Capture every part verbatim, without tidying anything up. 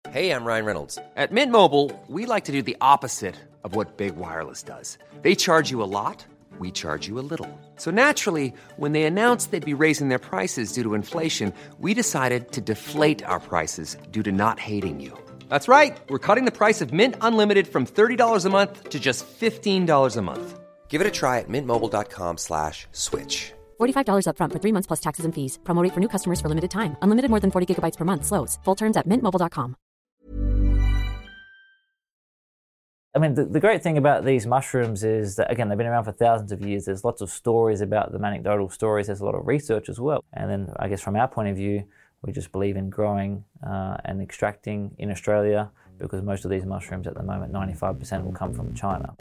Hey, I'm Ryan Reynolds. At Mint Mobile, we like to do the opposite of what Big Wireless does. They charge you a lot, we charge you a little. So naturally, when they announced they'd be raising their prices due to inflation, we decided to deflate our prices due to not hating you. That's right. We're cutting the price of Mint Unlimited from thirty dollars a month to just fifteen dollars a month. Give it a try at mintmobile.com slash switch. forty-five dollars up front for three months plus taxes and fees. Promo rate for new customers for limited time. Unlimited more than forty gigabytes per month. Slows full terms at mint mobile dot com. I mean, the, the great thing about these mushrooms is that, again, they've been around for thousands of years. There's lots of stories about them, anecdotal stories. There's a lot of research as well. And then, I guess, from our point of view, we just believe in growing uh, and extracting in Australia, because most of these mushrooms at the moment, ninety-five percent will come from China.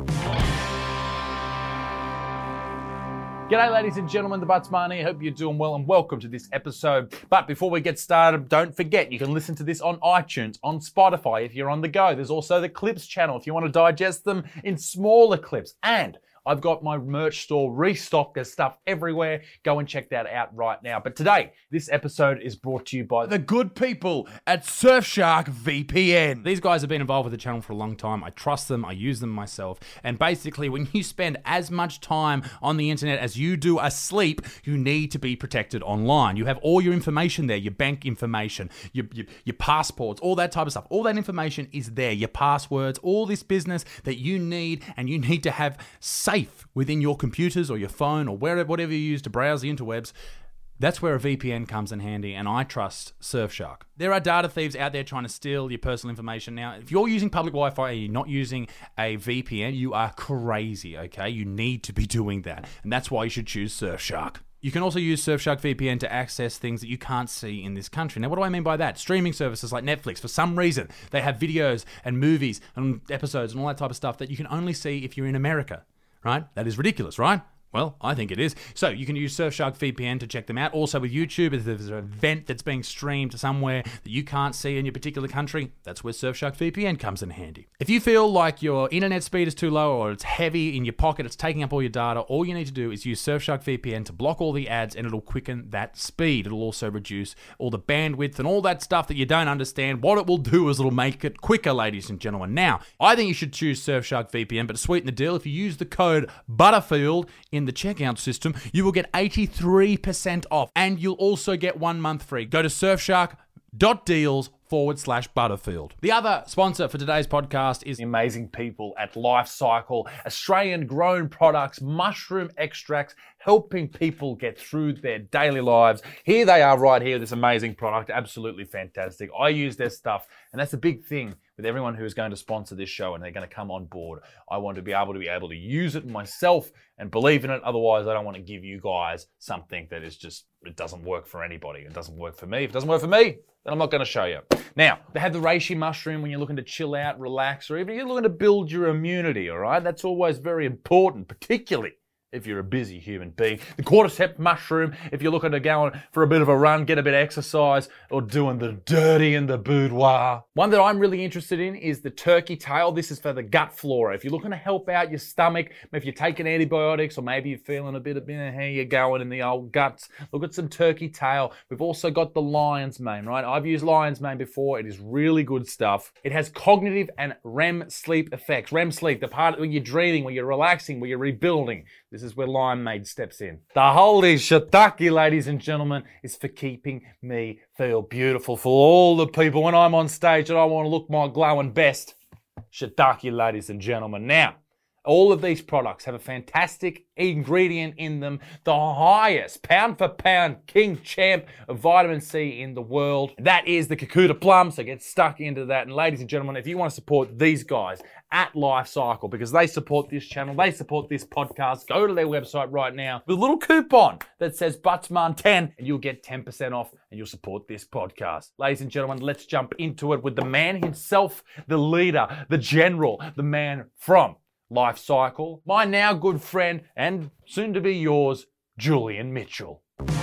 G'day ladies and gentlemen, the Buttsman here. Hope you're doing well and welcome to this episode. But before we get started, don't forget you can listen to this on iTunes, on Spotify if you're on the go. There's also the Clips channel if you want to digest them in smaller clips. And I've got my merch store restocked. There's stuff everywhere. Go and check that out right now. But today, this episode is brought to you by the good people at Surfshark V P N. These guys have been involved with the channel for a long time. I trust them. I use them myself. And basically, when you spend as much time on the internet as you do asleep, you need to be protected online. You have all your information there, your bank information, your, your, your passports, all that type of stuff. All that information is there, your passwords, all this business that you need, and you need to have safe within your computers or your phone or wherever, whatever you use to browse the interwebs. That's where a V P N comes in handy, and I trust Surfshark. There are data thieves out there trying to steal your personal information. Now, if you're using public Wi-Fi and you're not using a V P N, you are crazy, okay? You need to be doing that, and that's why you should choose Surfshark. You can also use Surfshark V P N to access things that you can't see in this country. Now, what do I mean by that? Streaming services like Netflix, for some reason, they have videos and movies and episodes and all that type of stuff that you can only see if you're in America. Right? That is ridiculous, right? Well, I think it is. So you can use Surfshark V P N to check them out. Also with YouTube, if there's an event that's being streamed somewhere that you can't see in your particular country, that's where Surfshark V P N comes in handy. If you feel like your internet speed is too low or it's heavy in your pocket, it's taking up all your data, all you need to do is use Surfshark V P N to block all the ads, and it'll quicken that speed. It'll also reduce all the bandwidth and all that stuff that you don't understand. What it will do is it'll make it quicker, ladies and gentlemen. Now, I think you should choose Surfshark V P N, but to sweeten the deal, if you use the code Butterfield in the checkout system, you will get eighty-three percent off, and you'll also get one month free. Go to surfshark.deals forward slash Butterfield. The other sponsor for today's podcast is the amazing people at Life Cycle, Australian grown products, mushroom extracts, helping people get through their daily lives. Here they are right here, this amazing product, absolutely fantastic. I use their stuff, and that's a big thing with everyone who is going to sponsor this show and they're going to come on board. I want to be able to be able to use it myself and believe in it. Otherwise, I don't want to give you guys something that is just, it doesn't work for anybody. It doesn't work for me. If it doesn't work for me, then I'm not going to show you. Now, they have the reishi mushroom when you're looking to chill out, relax, or even you're looking to build your immunity, all right? That's always very important, particularly if you're a busy human being. The cordyceps mushroom, if you're looking to go on for a bit of a run, get a bit of exercise, or doing the dirty in the boudoir. One that I'm really interested in is the turkey tail. This is for the gut flora. If you're looking to help out your stomach, if you're taking antibiotics, or maybe you're feeling a bit of, how you're going in the old guts, look at some turkey tail. We've also got the lion's mane, right? I've used lion's mane before. It is really good stuff. It has cognitive and R E M sleep effects. R E M sleep, the part where you're dreaming, where you're relaxing, where you're rebuilding. This is where Lion Made steps in. The holy shiitake, ladies and gentlemen, is for keeping me feel beautiful. For all the people when I'm on stage and I want to look my glowing best. Shiitake, ladies and gentlemen. Now, all of these products have a fantastic ingredient in them, the highest pound for pound king champ of vitamin C in the world. That is the Kikuta plum, so get stuck into that. And ladies and gentlemen, if you want to support these guys at Life Cycle, because they support this channel, they support this podcast, go to their website right now with a little coupon that says Buttsman ten, and you'll get ten percent off and you'll support this podcast. Ladies and gentlemen, let's jump into it with the man himself, the leader, the general, the man from Life Cycle, my now good friend and soon to be yours, Julian Mitchell.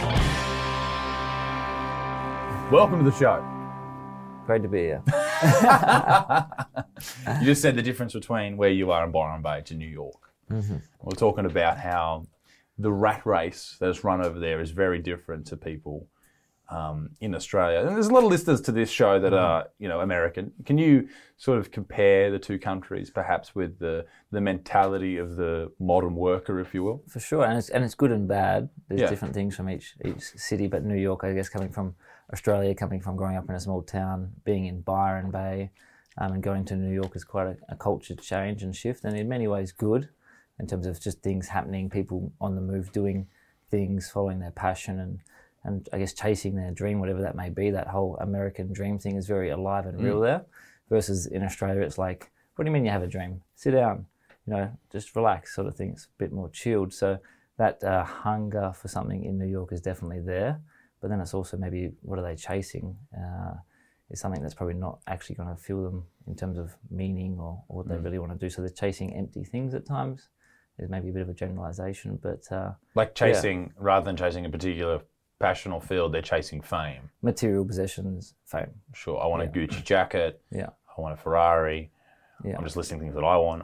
Welcome to the show. Great to be here. You just said the difference between where you are in Byron Bay to New York. Mm-hmm. We're talking about how the rat race that's run over there is very different to people um, in Australia. And there's a lot of listeners to this show that are, you know, American. Can you sort of compare the two countries, perhaps with the the mentality of the modern worker, if you will? For sure, and it's and it's good and bad. There's Yeah. different things from each each city, but New York, I guess, coming from Australia, coming from growing up in a small town, being in Byron Bay, um, and going to New York is quite a, a culture change and shift, and in many ways good, in terms of just things happening, people on the move doing things, following their passion, and and I guess chasing their dream, whatever that may be. That whole American dream thing is very alive and real there. Versus in Australia, it's like, what do you mean you have a dream? Sit down, you know, just relax, sort of thing. It's a bit more chilled. So that uh, hunger for something in New York is definitely there. But then it's also maybe, what are they chasing? Uh, is something that's probably not actually going to fill them in terms of meaning or, or what they really want to do. So they're chasing empty things at times. Is maybe a bit of a generalization, but uh, Like chasing, rather than chasing a particular passion or field, they're chasing fame. material possessions, fame. Sure, I want a Gucci jacket. Yeah. I want a Ferrari. Yeah. I'm just listing things that I want.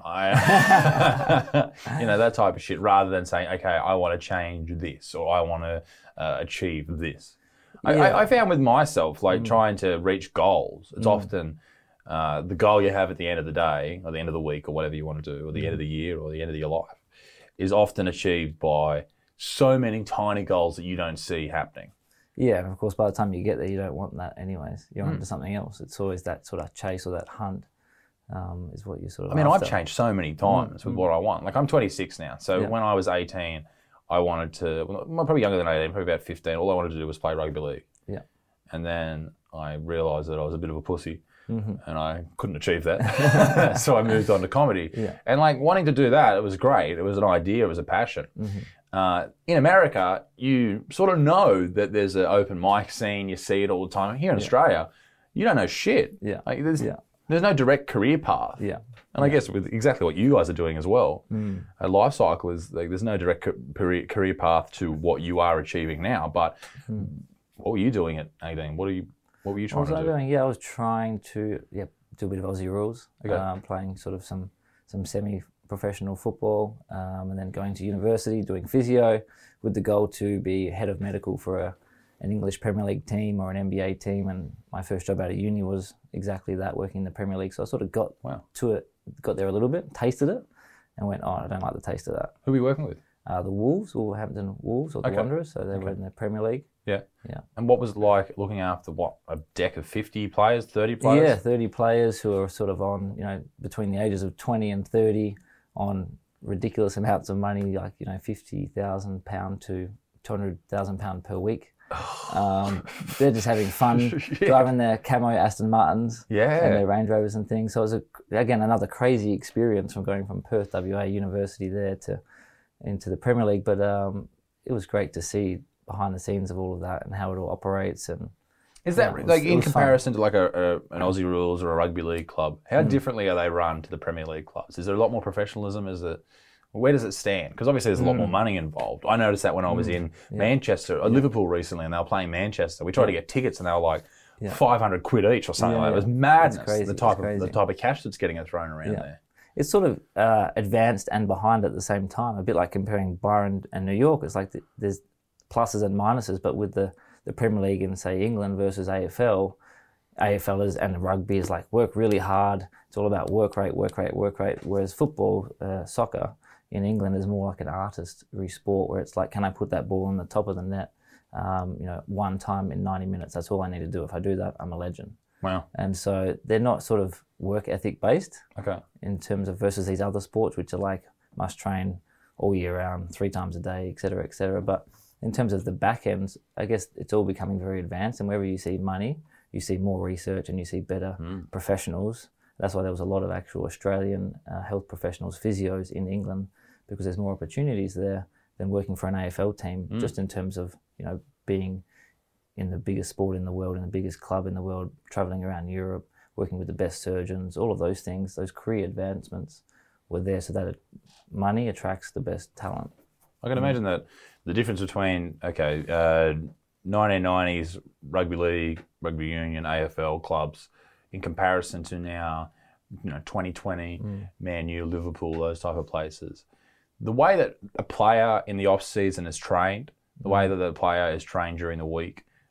I, you know, that type of shit, rather than saying, okay, I want to change this or I want to uh, achieve this. I, Yeah. I, I found with myself, like trying to reach goals, it's often uh, the goal you have at the end of the day or the end of the week or whatever you want to do, or the end of the year or the end of your life, is often achieved by so many tiny goals that you don't see happening. Yeah, and of course, by the time you get there, you don't want that anyways. You're on to something else. It's always that sort of chase or that hunt um, is what you sort of I mean, after. I've changed so many times with what I want. Like, I'm twenty-six now. So Yeah. when I was eighteen, I wanted to, well, I'm probably younger than eighteen, probably about fifteen. All I wanted to do was play rugby league. Yeah. And then I realised that I was a bit of a pussy and I couldn't achieve that. So I moved on to comedy. Yeah. And like wanting to do that, it was great. It was an idea. It was a passion. Uh, in America, you sort of know that there's an open mic scene. You see it all the time. Here in Australia, you don't know shit. Yeah. Like, there's, Yeah. there's no direct career path. Yeah. And I guess with exactly what you guys are doing as well, a life cycle is like there's no direct ca- career, career path to what you are achieving now. But what were you doing at eighteen? What are you? What were you trying What was to I do? doing? Yeah, I was trying to yeah do a bit of Aussie rules, Okay. um, playing sort of some some semi-professional football, um, and then going to university, doing physio, with the goal to be head of medical for a, an English Premier League team or an N B A team. And my first job out of uni was exactly that, working in the Premier League. So I sort of got Wow. to it, got there a little bit, tasted it, and went, oh, I don't like the taste of that. Who are you working with? Uh, the Wolves, Wolverhampton Wolves, or the Okay. Wanderers, so they were in the Premier League. Yeah. Yeah. And what was it like looking after what a deck of fifty players, thirty players? Yeah, thirty players who are sort of on, you know, between the ages of twenty and thirty on ridiculous amounts of money, like, you know, fifty thousand pounds to two hundred thousand pounds per week. Um, they're just having fun, driving their camo Aston Martins Yeah. and their Range Rovers and things. So it was, a, again, another crazy experience from going from Perth, W A, university there to into the Premier League. But um, it was great to see behind the scenes of all of that and how it all operates. And Is that Yeah, it was- like it in was fun. comparison to like a, a an Aussie rules or a rugby league club? Hmm. How differently are they run to the Premier League clubs? Is there a lot more professionalism? Is it where does it stand? Because obviously there's a lot more Hmm. money involved. I noticed that when I was in Manchester, uh, Liverpool recently, and they were playing Manchester. We tried to get tickets, and they were like five hundred quid each or something Yeah, like that. It was yeah. madness. It's crazy, The type it's of the crazy. type of cash that's getting thrown around Yeah. there. It's sort of uh, advanced and behind at the same time, a bit like comparing Byron and New York. It's like the, there's pluses and minuses, but with the, the Premier League in, say, England versus A F L, A F L is, and rugby is like work really hard. It's all about work rate, work rate, work rate, whereas football, uh, soccer in England is more like an artistry sport where it's like, can I put that ball on the top of the net, um, you know, one time in ninety minutes? That's all I need to do. If I do that, I'm a legend. Wow. And so they're not sort of work ethic based Okay. in terms of versus these other sports, which are like must train all year round, three times a day, et cetera, et cetera. But in terms of the back ends, I guess it's all becoming very advanced. And wherever you see money, you see more research and you see better professionals. That's why there was a lot of actual Australian uh, health professionals, physios in England, because there's more opportunities there than working for an A F L team, just in terms of, you know, being in the biggest sport in the world, in the biggest club in the world, traveling around Europe, working with the best surgeons, all of those things, those career advancements were there so that it, money attracts the best talent. I can imagine that the difference between, okay, uh, nineteen nineties rugby league, rugby union, A F L clubs in comparison to now, you know, twenty twenty, Man U, Liverpool, those type of places. The way that a player in the off season is trained, the way that the player is trained during the week,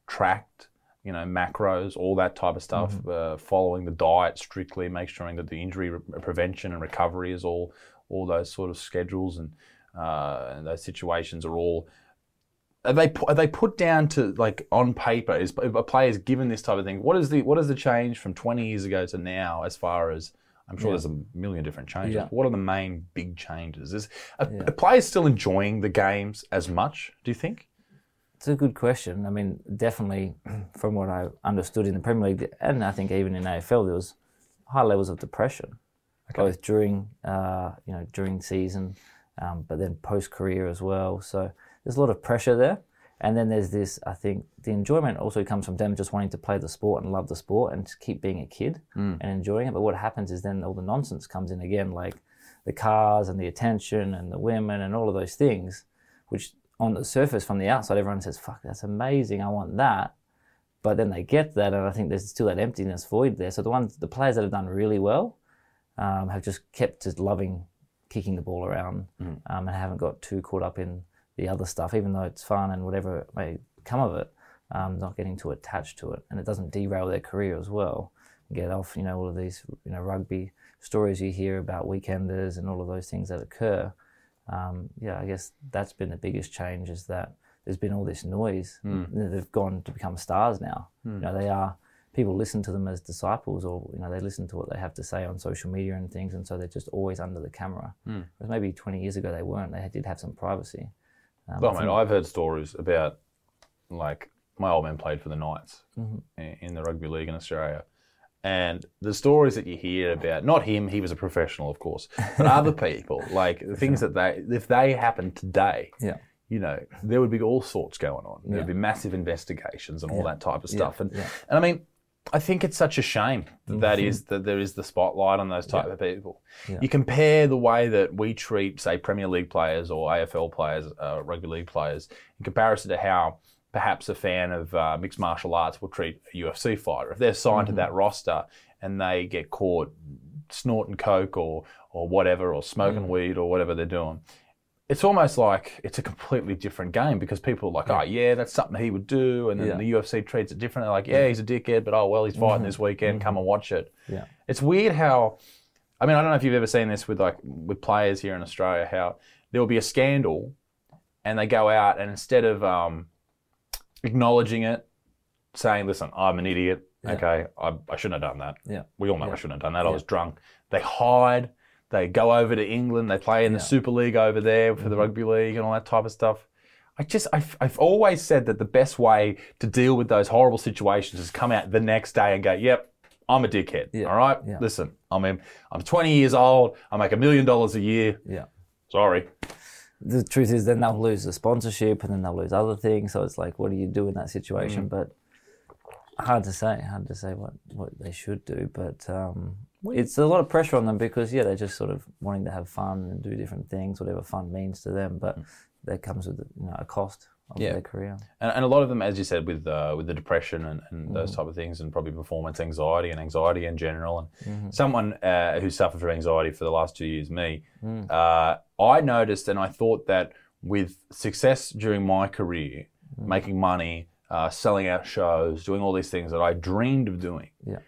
tracked, you know, macros, all that type of stuff, mm-hmm. uh, following the diet strictly, make sure that the injury re- prevention and recovery is all, all those sort of schedules and, uh, and those situations are all. Are they are they put down to, like, on paper? Is a player's given this type of thing? What is the what is the change from twenty years ago to now? As far as I'm sure, yeah. there's a million different changes. Yeah. What are the main big changes? Is a, yeah. a players still enjoying the games as much? Do you think? It's a good question. I mean, definitely, from what I understood in the Premier League, and I think even in A F L, there was high levels of depression, okay. both during uh, you know during season, um, but then post career as well. So there's a lot of pressure there. And then there's this, I think, the enjoyment also comes from them just wanting to play the sport and love the sport and to keep being a kid mm. and enjoying it. But what happens is then all the nonsense comes in again, like the cars and the attention and the women and all of those things, which on the surface from the outside, everyone says, fuck, that's amazing, I want that. But then they get that, and I think there's still that emptiness void there. So the ones, the players that have done really well um, have just kept just loving kicking the ball around mm. um, and haven't got too caught up in the other stuff, even though it's fun and whatever may come of it, um, not getting too attached to it, and it doesn't derail their career as well. Get off, you know, all of these, you know, rugby stories you hear about weekenders and all of those things that occur. Um, yeah, I guess that's been the biggest change, is that there's been all this noise. Mm. They've gone to become stars now. Mm. You know, they are, people listen to them as disciples, or, you know, they listen to what they have to say on social media and things, and so they're just always under the camera. Mm. Whereas maybe twenty years ago they weren't. They did have some privacy. Um, well, I mean, I've heard stories about, like, my old man played for the Knights mm-hmm. in the rugby league in Australia. And the stories that you hear about, not him, he was a professional, of course, but other people, like the things that they, if they happened today, yeah. you know, there would be all sorts going on. There would yeah. be massive investigations and all yeah. that type of stuff. Yeah. And, yeah. and I mean, I think it's such a shame that, that is that there is the spotlight on those type yeah. of people. Yeah. You compare the way that we treat, say, Premier League players or A F L players, uh, rugby league players, in comparison to how perhaps a fan of uh, mixed martial arts will treat a U F C fighter. If they're signed mm-hmm. to that roster and they get caught snorting coke or or whatever, or smoking mm. weed or whatever they're doing, it's almost like it's a completely different game, because people are like, yeah. oh, yeah, that's something he would do. And then yeah. the U F C treats it differently. They're like, yeah, he's a dickhead, but oh, well, he's fighting mm-hmm. this weekend. Mm-hmm. Come and watch it. Yeah. It's weird how, I mean, I don't know if you've ever seen this with like with players here in Australia, how there will be a scandal and they go out and instead of um, acknowledging it, saying, listen, I'm an idiot. Yeah. Okay, I, I shouldn't have done that. Yeah. We all know yeah. I shouldn't have done that. Yeah. I was drunk. They hide. They go over to England. They play in the yeah. Super League over there for the rugby league and all that type of stuff. I just, I've, I've always said that the best way to deal with those horrible situations is come out the next day and go, yep, I'm a dickhead. Yeah. All right? Yeah. Listen, I'm in, I'm twenty years old. I make a million dollars a year. Yeah. Sorry. The truth is then they'll lose the sponsorship and then they'll lose other things. So it's like, what do you do in that situation? Mm. But hard to say, hard to say what, what they should do. But um, it's a lot of pressure on them because, yeah, they're just sort of wanting to have fun and do different things, whatever fun means to them. But mm. that comes with, you know, a cost of yeah. their career. And, and a lot of them, as you said, with uh, with the depression and, and mm. those type of things, and probably performance anxiety and anxiety in general. And mm-hmm. someone uh, who suffered from anxiety for the last two years, me, mm. uh, I noticed and I thought that with success during my career, mm. making money, Uh, selling out shows, doing all these things that I dreamed of doing. Yeah.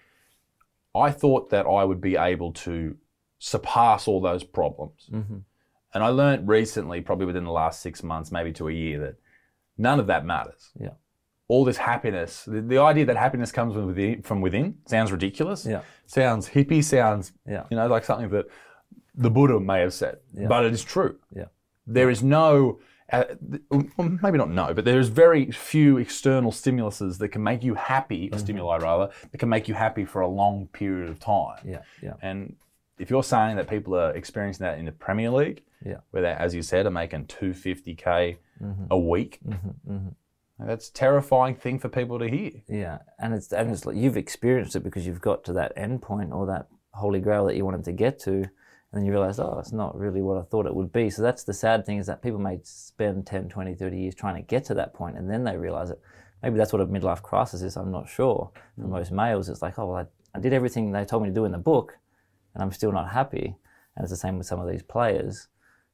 I thought that I would be able to surpass all those problems. Mm-hmm. And I learned recently, probably within the last six months, maybe to a year, that none of that matters. Yeah. All this happiness, the, the idea that happiness comes from within, from within sounds ridiculous. Yeah. Sounds hippie, sounds, yeah. you know, like something that the Buddha may have said. Yeah. But it is true. Yeah. There is no... Uh, well, maybe not no, but there's very few external stimuluses that can make you happy, or mm-hmm. stimuli rather, that can make you happy for a long period of time. Yeah, yeah. And if you're saying that people are experiencing that in the Premier League, yeah. where they, as you said, are making two hundred fifty K mm-hmm. a week, mm-hmm, mm-hmm. that's a terrifying thing for people to hear. Yeah, and it's and it's like you've experienced it because you've got to that end point or that holy grail that you wanted to get to. And then you realise, oh, it's not really what I thought it would be. So that's the sad thing, is that people may spend ten, twenty, thirty years trying to get to that point, and then they realise it. Maybe that's what a midlife crisis is, I'm not sure. For mm. most males, it's like, oh, well, I, I did everything they told me to do in the book, and I'm still not happy. And it's the same with some of these players.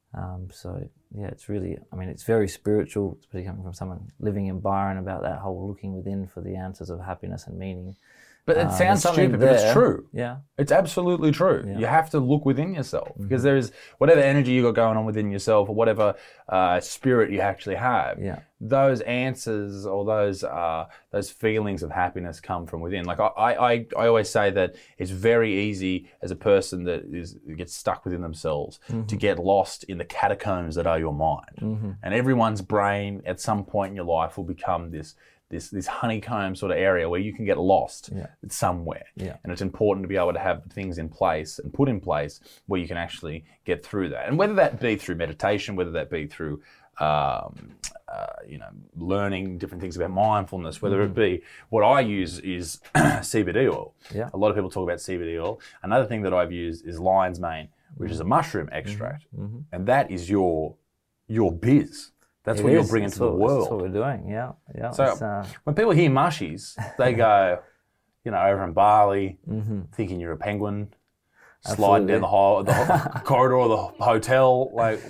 Um, so yeah, it's really, I mean, it's very spiritual, especially coming from someone living in Byron, about that whole looking within for the answers of happiness and meaning. But it Um, sounds there's something stupid, but it's there. true. Yeah. It's absolutely true. Yeah. You have to look within yourself because there is whatever energy you got going on within yourself or whatever uh, spirit you actually have. Yeah. Those answers or those uh, those feelings of happiness come from within. Like I, I, I always say that it's very easy as a person that is gets stuck within themselves Mm-hmm. to get lost in the catacombs that are your mind. Mm-hmm. And everyone's brain at some point in your life will become this this this honeycomb sort of area where you can get lost Yeah. somewhere. Yeah. And it's important to be able to have things in place and put in place where you can actually get through that. And whether that be through meditation, whether that be through um, uh, you know, learning different things about mindfulness, whether it be what I use is C B D oil. Yeah. A lot of people talk about C B D oil. Another thing that I've used is lion's mane, which is a mushroom extract, Mm-hmm. and that is your your biz. That's It what you're is. bringing That's to the what- world. That's what we're doing, yeah. yeah. So It's, uh, when people hear mushies, they go, you know, over in Bali, Mm-hmm. thinking you're a penguin, sliding down the, ho- the ho- corridor of the hotel. Like,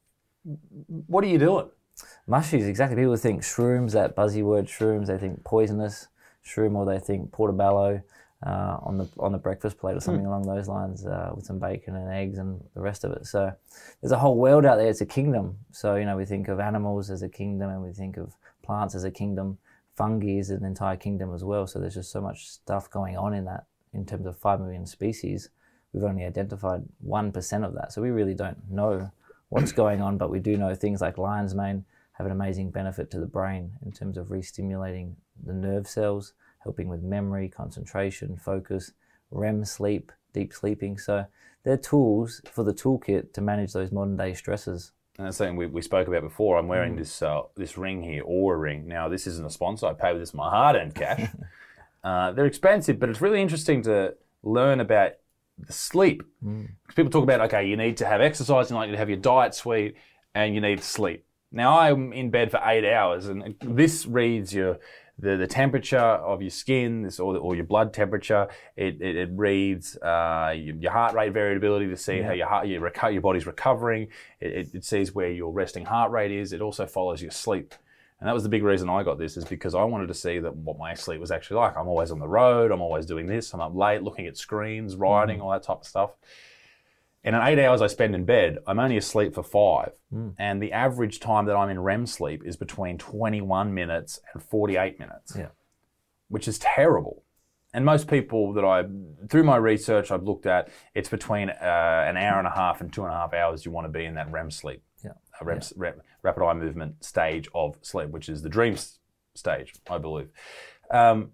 what are you doing? mushies, exactly. People think shrooms, that buzzy word shrooms, they think poisonous shroom, or they think portobello uh, on the on the breakfast plate or something along those lines uh, with some bacon and eggs and the rest of it. So there's a whole world out there. It's a kingdom. So, you know, we think of animals as a kingdom and we think of plants as a kingdom. Fungi is an entire kingdom as well. So there's just so much stuff going on in that in terms of five million species. We've only identified one percent of that. So we really don't know what's going on, but we do know things like lion's mane have an amazing benefit to the brain in terms of re-stimulating the nerve cells, helping with memory, concentration, focus, R E M sleep, deep sleeping. So they're tools for the toolkit to manage those modern day stresses. And that's something we, we spoke about before. I'm Mm. wearing this uh, this ring here, Aura ring. Now, this isn't a sponsor. I pay with this my hard-earned cash. uh, they're expensive, but it's really interesting to learn about the sleep. Mm. Because people talk about, okay, you need to have exercise, you need to have your diet sweet, and you need sleep. Now, I'm in bed for eight hours, and this reads your the, the temperature of your skin, this, or, or your blood temperature. It, it, it reads uh, your, your heart rate variability to see how your heart, your, reco- your body's recovering. It, it, it sees where your resting heart rate is. It also follows your sleep. And that was the big reason I got this, is because I wanted to see that what my sleep was actually like. I'm always on the road. I'm always doing this. I'm up late looking at screens, writing, mm. all that type of stuff. And in eight hours I spend in bed, I'm only asleep for five. Mm. And the average time that I'm in R E M sleep is between twenty-one minutes and forty-eight minutes, Yeah. which is terrible. And most people that I, through my research I've looked at, it's between uh, an hour and a half and two and a half hours you want to be in that R E M sleep. Yeah. A R E M, Yeah. rap, rapid eye movement stage of sleep, which is the dream s- stage, I believe. Um,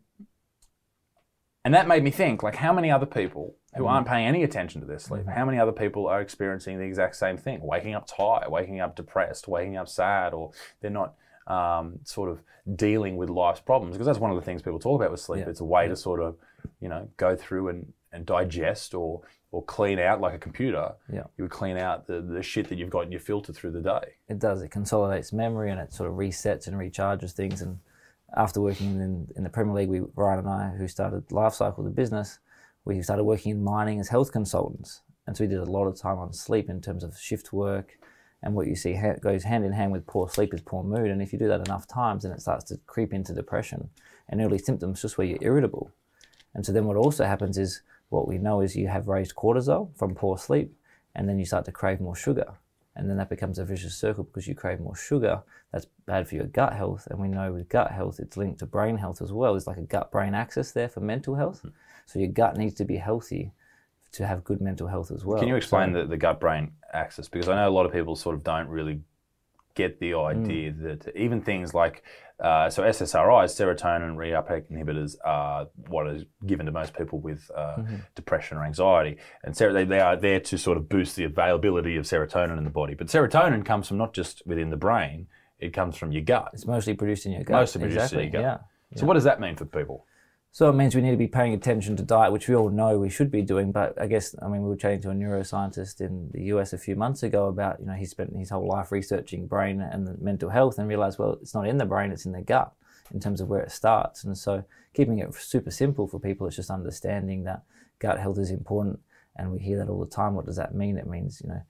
and that made me think, like, how many other people who mm. aren't paying any attention to their sleep, mm. how many other people are experiencing the exact same thing, waking up tired, waking up depressed, waking up sad, or they're not um, sort of dealing with life's problems? Because that's one of the things people talk about with sleep. Yeah. It's a way yeah. to sort of, you know, go through and, and digest or or clean out, like a computer. Yeah. You would clean out the, the shit that you've got in your filter through the day. It does. It consolidates memory and it sort of resets and recharges things. And after working in, in the Premier League, we, Ryan and I, who started Lifecycle, the business, we started working in mining as health consultants. And so we did a lot of time on sleep in terms of shift work. And what you see ha- goes hand in hand with poor sleep is poor mood. And if you do that enough times, then it starts to creep into depression and early symptoms just where you're irritable. And so then what also happens is, what we know is you have raised cortisol from poor sleep, and then you start to crave more sugar. And then that becomes a vicious circle because you crave more sugar. That's bad for your gut health. And we know with gut health, it's linked to brain health as well. There's like a gut-brain axis there for mental health. Mm-hmm. So your gut needs to be healthy to have good mental health as well. Can you explain so, the, the gut-brain axis? Because I know a lot of people sort of don't really get the idea mm. that even things like, uh, so S S R Is, serotonin reuptake inhibitors, are what is given to most people with uh, mm-hmm. depression or anxiety. And ser- they, they are there to sort of boost the availability of serotonin in the body. But serotonin comes from not just within the brain, it comes from your gut. It's mostly produced in your gut. Mostly produced exactly. in your gut. Yeah. So yeah. what does that mean for people? So it means we need to be paying attention to diet, which we all know we should be doing. But I guess, I mean, we were chatting to a neuroscientist in the U S a few months ago about, you know, he spent his whole life researching brain and the mental health and realized, well, it's not in the brain, it's in the gut in terms of where it starts. And so keeping it super simple for people is just understanding that gut health is important. And we hear that all the time. What does that mean? It means, you know,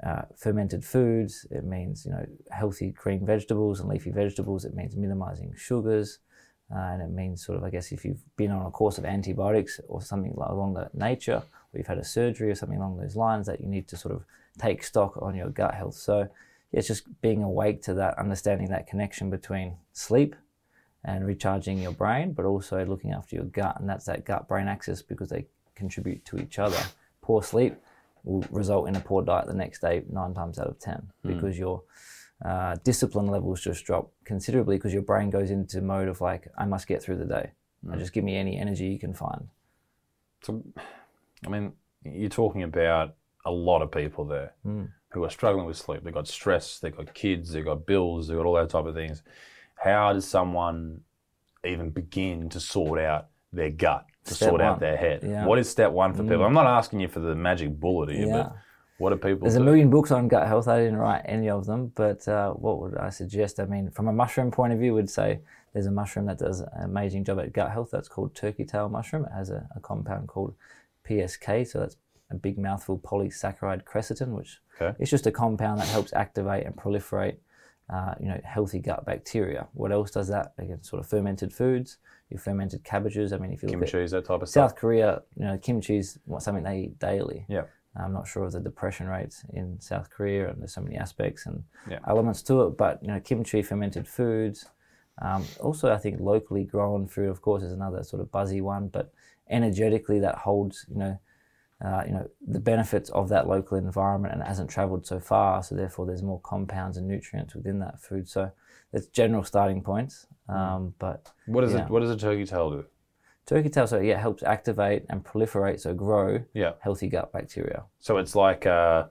uh, fermented foods. It means, you know, healthy green vegetables and leafy vegetables. It means minimizing sugars. Uh, and it means sort of, I guess, if you've been on a course of antibiotics or something along that nature, or you've had a surgery or something along those lines, that you need to sort of take stock on your gut health. So yeah, it's just being awake to that, understanding that connection between sleep and recharging your brain, but also looking after your gut. And that's that gut-brain axis, because they contribute to each other. Poor sleep will result in a poor diet the next day, nine times out of ten, mm. because your uh, discipline levels just drop considerably, because your brain goes into mode of like, I must get through the day. Mm. Just give me any energy you can find. So, I mean, you're talking about a lot of people there mm. who are struggling with sleep. They've got stress, they've got kids, they've got bills, they've got all that type of things. How does someone even begin to sort out their gut, to step sort one. out their head? Yeah. What is step one for mm. people? I'm not asking you for the magic bullet here, yeah. but what do people There's do? a million books on gut health. I didn't write any of them, but uh, what would I suggest? I mean, from a mushroom point of view, would say there's a mushroom that does an amazing job at gut health. That's called turkey tail mushroom. It has a, a compound called P S K, so that's a big mouthful polysaccharide quercetin, which okay. it's just a compound that helps activate and proliferate Uh, you know, healthy gut bacteria. What else does that? Again, sort of fermented foods, your fermented cabbages. I mean, if you look kimchi, at that type of South stuff. Korea, you know, kimchi is something they eat daily. Yeah. I'm not sure of the depression rates in South Korea, and there's so many aspects and yeah. elements to it. But, you know, kimchi, fermented foods. Um, also, I think locally grown food, of course, is another sort of buzzy one. But energetically, that holds, you know, Uh, you know, the benefits of that local environment, and it hasn't traveled so far, so therefore there's more compounds and nutrients within that food. So there's general starting points. Um, but what does yeah. it? What does a turkey tail do? Turkey tail, so yeah, helps activate and proliferate, so grow yeah. healthy gut bacteria. So it's like uh,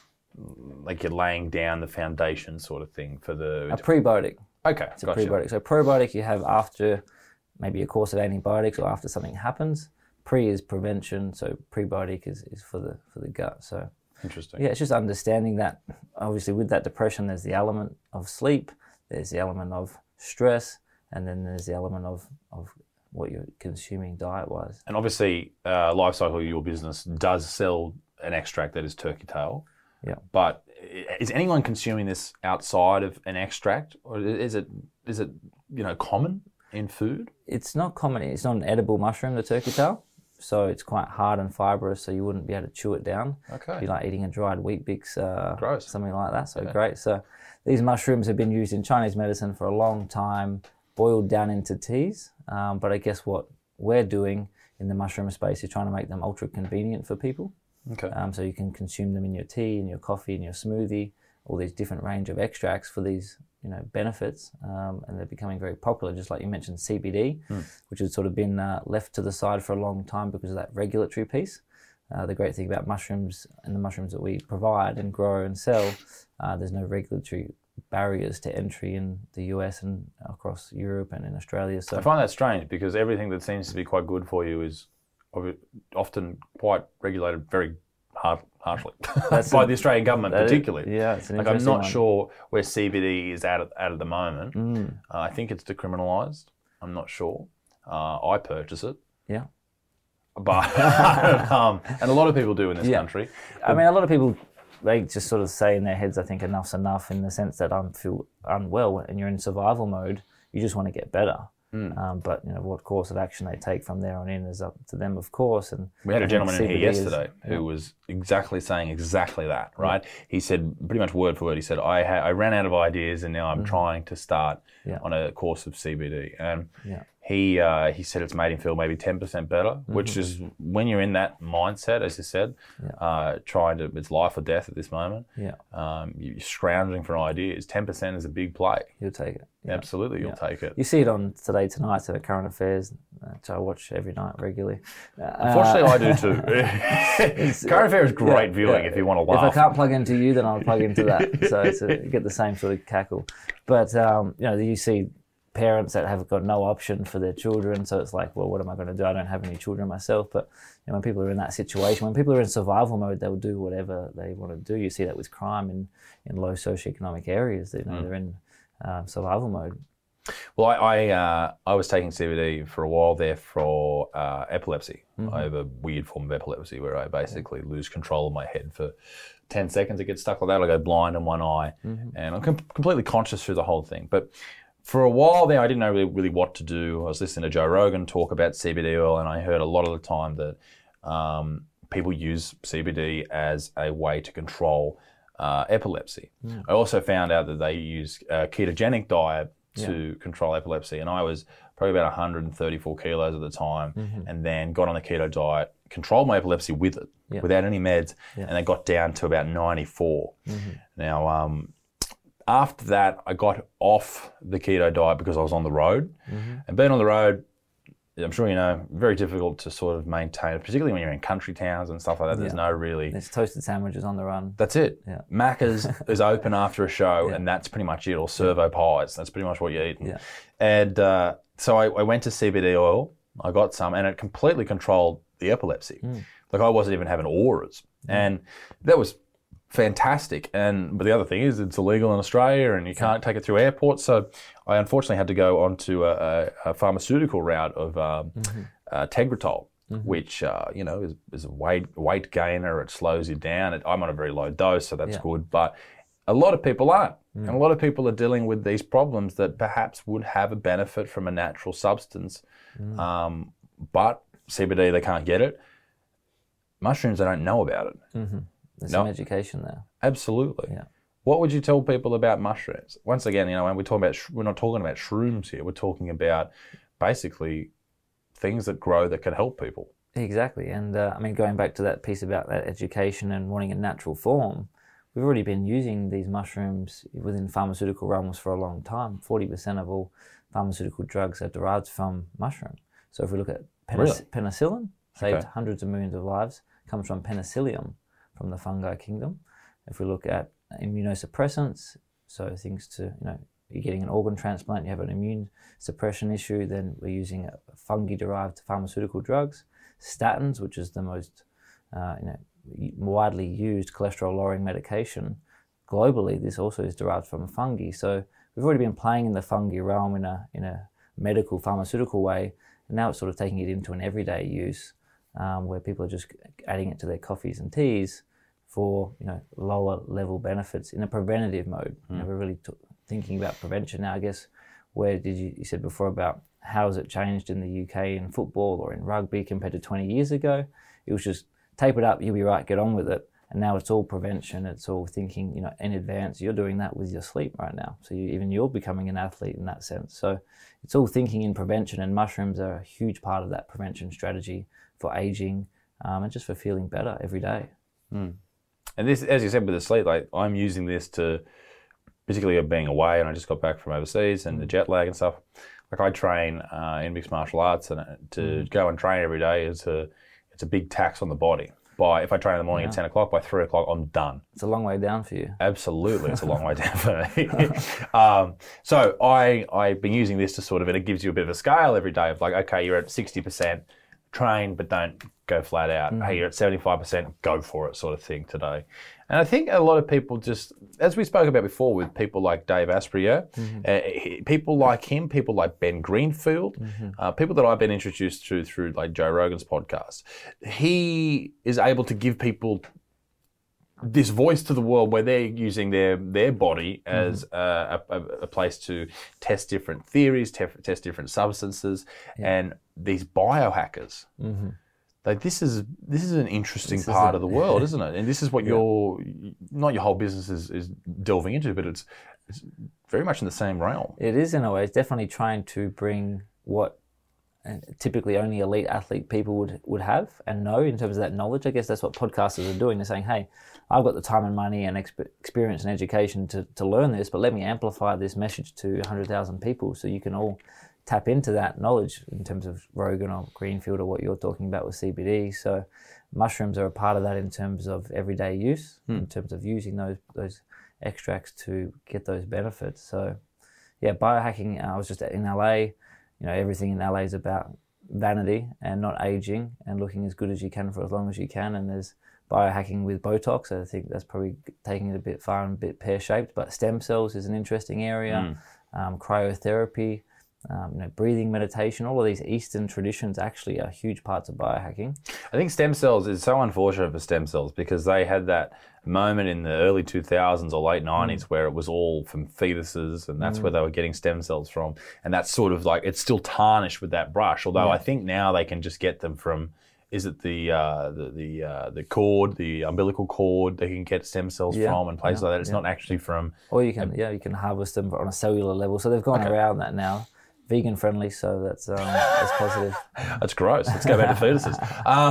like you're laying down the foundation sort of thing for the a prebiotic. Okay, it's gotcha. a prebiotic. So probiotic you have after maybe a course of antibiotics or after something happens. Pre is prevention, so prebiotic is, is for the for the gut. So interesting. Yeah, it's just understanding that obviously with that depression there's the element of sleep, there's the element of stress, and then there's the element of, of what you're consuming diet wise. And obviously uh, Life Cycle, your business, does sell an extract that is turkey tail. Yeah. But is anyone consuming this outside of an extract, or is it is it you know common in food? It's not common. It's not an edible mushroom, the turkey tail. So it's quite hard and fibrous, so you wouldn't be able to chew it down. Okay. It'd be like eating a dried wheat bix, uh, Gross. something like that. So Okay. great. So these mushrooms have been used in Chinese medicine for a long time, boiled down into teas. Um, but I guess what we're doing in the mushroom space is trying to make them ultra convenient for people. Okay. Um, so you can consume them in your tea, in your coffee, in your smoothie, all these different range of extracts for these, you know, benefits, um, and they're becoming very popular. Just like you mentioned, C B D, mm. which has sort of been uh, left to the side for a long time because of that regulatory piece. Uh, the great thing about mushrooms and the mushrooms that we provide and grow and sell, uh, there's no regulatory barriers to entry in the U S and across Europe and in Australia. So I find that strange because everything that seems to be quite good for you is often quite regulated very hard, harshly by a, the Australian government particularly. Is, yeah, it's an like I'm not one. sure where C B D is at at, at the moment. Mm. Uh, I think it's decriminalised. I'm not sure. Uh, I purchase it. Yeah. But um, and a lot of people do in this yeah. country. I mean, a lot of people, they just sort of say in their heads, I think enough's enough, in the sense that I feel unwell and you're in survival mode. You just want to get better. Mm. Um, but you know what course of action they take from there on in is up to them, of course. And we had a gentleman in here yesterday is, who yeah. was exactly saying exactly that. Right? Yeah. He said pretty much word for word. He said, "I ha- I ran out of ideas, and now I'm mm. trying to start yeah. on a course of C B D." And yeah. he uh, he said it's made him feel maybe ten percent better, mm-hmm. which is when you're in that mindset, as you said, yeah. uh, trying to it's life or death at this moment. Yeah. Um, you're scrounging for ideas. ten percent is a big play. You'll take it. Yeah. Absolutely, you'll yeah. take it. You see it on Today Tonight, so Current Affairs, which I watch every night regularly. Unfortunately, uh, I do too. Current Affairs is great yeah, viewing yeah. if you want to laugh. If I can't plug into you, then I'll plug into that. So it's a, you get the same sort of cackle. But um, you know, you see parents that have got no option for their children, so it's like, well, what am I going to do? I don't have any children myself. But you know, when people are in that situation, when people are in survival mode, they'll do whatever they want to do. You see that with crime in, in low socioeconomic areas. You know, mm. they're in uh, survival mode. Well, I I, uh, I was taking C B D for a while there for uh, epilepsy. Mm-hmm. I have a weird form of epilepsy where I basically yeah. lose control of my head for ten seconds. It gets stuck like that. I go blind in one eye, mm-hmm. and I'm com- completely conscious through the whole thing. But for a while there, I didn't know really, really what to do. I was listening to Joe Rogan talk about C B D oil, and I heard a lot of the time that um, people use C B D as a way to control uh, epilepsy. Mm. I also found out that they use a ketogenic diet to yeah. control epilepsy, and I was probably about one hundred thirty-four kilos at the time, mm-hmm. and then got on the keto diet, controlled my epilepsy with it, yeah. without any meds, yeah. and I got down to about ninety-four. Mm-hmm. Now, um, after that, I got off the keto diet because I was on the road, mm-hmm. and being on the road, I'm sure you know, very difficult to sort of maintain, particularly when you're in country towns and stuff like that. There's yeah. no really... There's toasted sandwiches on the run. That's it. Yeah. Macca's is open after a show, yeah. and that's pretty much it, or servo pies. That's pretty much what you're eating. Yeah. And uh, so I, I went to C B D oil, I got some, and it completely controlled the epilepsy. Mm. Like I wasn't even having auras. Mm. And that was fantastic. And but the other thing is it's illegal in Australia and you can't take it through airports. So I unfortunately had to go onto a, a, a pharmaceutical route of um, mm-hmm. uh, Tegretol, mm-hmm. which uh, you know is, is a weight weight gainer. It slows you down. It, I'm on a very low dose, so that's yeah. good. But a lot of people aren't, mm. and a lot of people are dealing with these problems that perhaps would have a benefit from a natural substance, mm. um, but C B D they can't get it. Mushrooms they don't know about it. Mm-hmm. There's no. some education there. Absolutely. Yeah. What would you tell people about mushrooms? Once again, you know, when we're talking about, sh- we're not talking about shrooms here. We're talking about basically things that grow that can help people. Exactly. And uh, I mean, going back to that piece about that education and wanting a natural form, we've already been using these mushrooms within pharmaceutical realms for a long time. forty percent of all pharmaceutical drugs are derived from mushrooms. So if we look at penic- really? penicillin, saved okay. hundreds of millions of lives, comes from penicillium, from the fungi kingdom. If we look at immunosuppressants, so things to, you know, you're getting an organ transplant, you have an immune suppression issue, then we're using fungi-derived pharmaceutical drugs. Statins, which is the most uh, you know, widely used cholesterol-lowering medication globally, this also is derived from fungi. So we've already been playing in the fungi realm in a in a medical pharmaceutical way, and now it's sort of taking it into an everyday use. Um, where people are just adding it to their coffees and teas for, you know, lower level benefits in a preventative mode. Mm. You know, we're really t- thinking about prevention now. I guess where did you, you said before about how has it changed in the U K in football or in rugby compared to twenty years ago? It was just tape it up, you'll be right, get on with it. And now it's all prevention. It's all thinking, you know, in advance. You're doing that with your sleep right now. So you, even you're becoming an athlete in that sense. So it's all thinking in prevention, and mushrooms are a huge part of that prevention strategy for aging um, and just for feeling better every day. Mm. And this, as you said, with the sleep, like I'm using this to, particularly being away, and I just got back from overseas and mm. the jet lag and stuff. Like I train uh, in mixed martial arts, and to mm. go and train every day is a, it's a big tax on the body. By if I train in the morning yeah. at ten o'clock, by three o'clock I'm done. It's a long way down for you. Absolutely, it's a long way down for me. um, so I I've been using this to sort of, and it gives you a bit of a scale every day of like, okay, you're at sixty percent. Train, but don't go flat out. Mm. Hey, you're at seventy-five percent, go for it sort of thing today. And I think a lot of people just, as we spoke about before with people like Dave Asprey, mm-hmm. uh, he, people like him, people like Ben Greenfield, mm-hmm. uh, people that I've been introduced to through like Joe Rogan's podcast, he is able to give people this voice to the world where they're using their their body as mm-hmm. a, a, a place to test different theories, te- test different substances, yeah. and these biohackers. Mm-hmm. Like this is this is an interesting this part is a, of the world, isn't it? And this is what yeah. your not your whole business is, is delving into, but it's it's very much in the same realm. It is in a way. It's definitely trying to bring what typically only elite athlete people would, would have and know in terms of that knowledge. I guess that's what podcasters are doing. They're saying, hey, I've got the time and money and exp- experience and education to, to learn this, but let me amplify this message to one hundred thousand people so you can all tap into that knowledge in terms of Rogan or Greenfield or what you're talking about with C B D. So mushrooms are a part of that in terms of everyday use, hmm. in terms of using those those extracts to get those benefits. So yeah, biohacking, I was just in L A. You know, everything in L A is about vanity and not aging and looking as good as you can for as long as you can. And there's biohacking with Botox. I think that's probably taking it a bit far and a bit pear-shaped, but stem cells is an interesting area. um, cryotherapy, um, you know, breathing meditation. All of these Eastern traditions actually are huge parts of biohacking. I think stem cells is so unfortunate for stem cells because they had that moment in the early two thousands or late nineties mm. where it was all from fetuses, and that's mm. where they were getting stem cells from. And that's sort of like, it's still tarnished with that brush, although yeah. I think now they can just get them from, is it the uh, the the, uh, the cord, the umbilical cord they can get stem cells yeah. from and places yeah. like that. It's yeah. not actually from... Or you can, um, yeah, you can harvest them on a cellular level. So they've gone okay. around that now. Vegan friendly, so that's um, that's positive. That's gross. Let's go back to fetuses. Uh,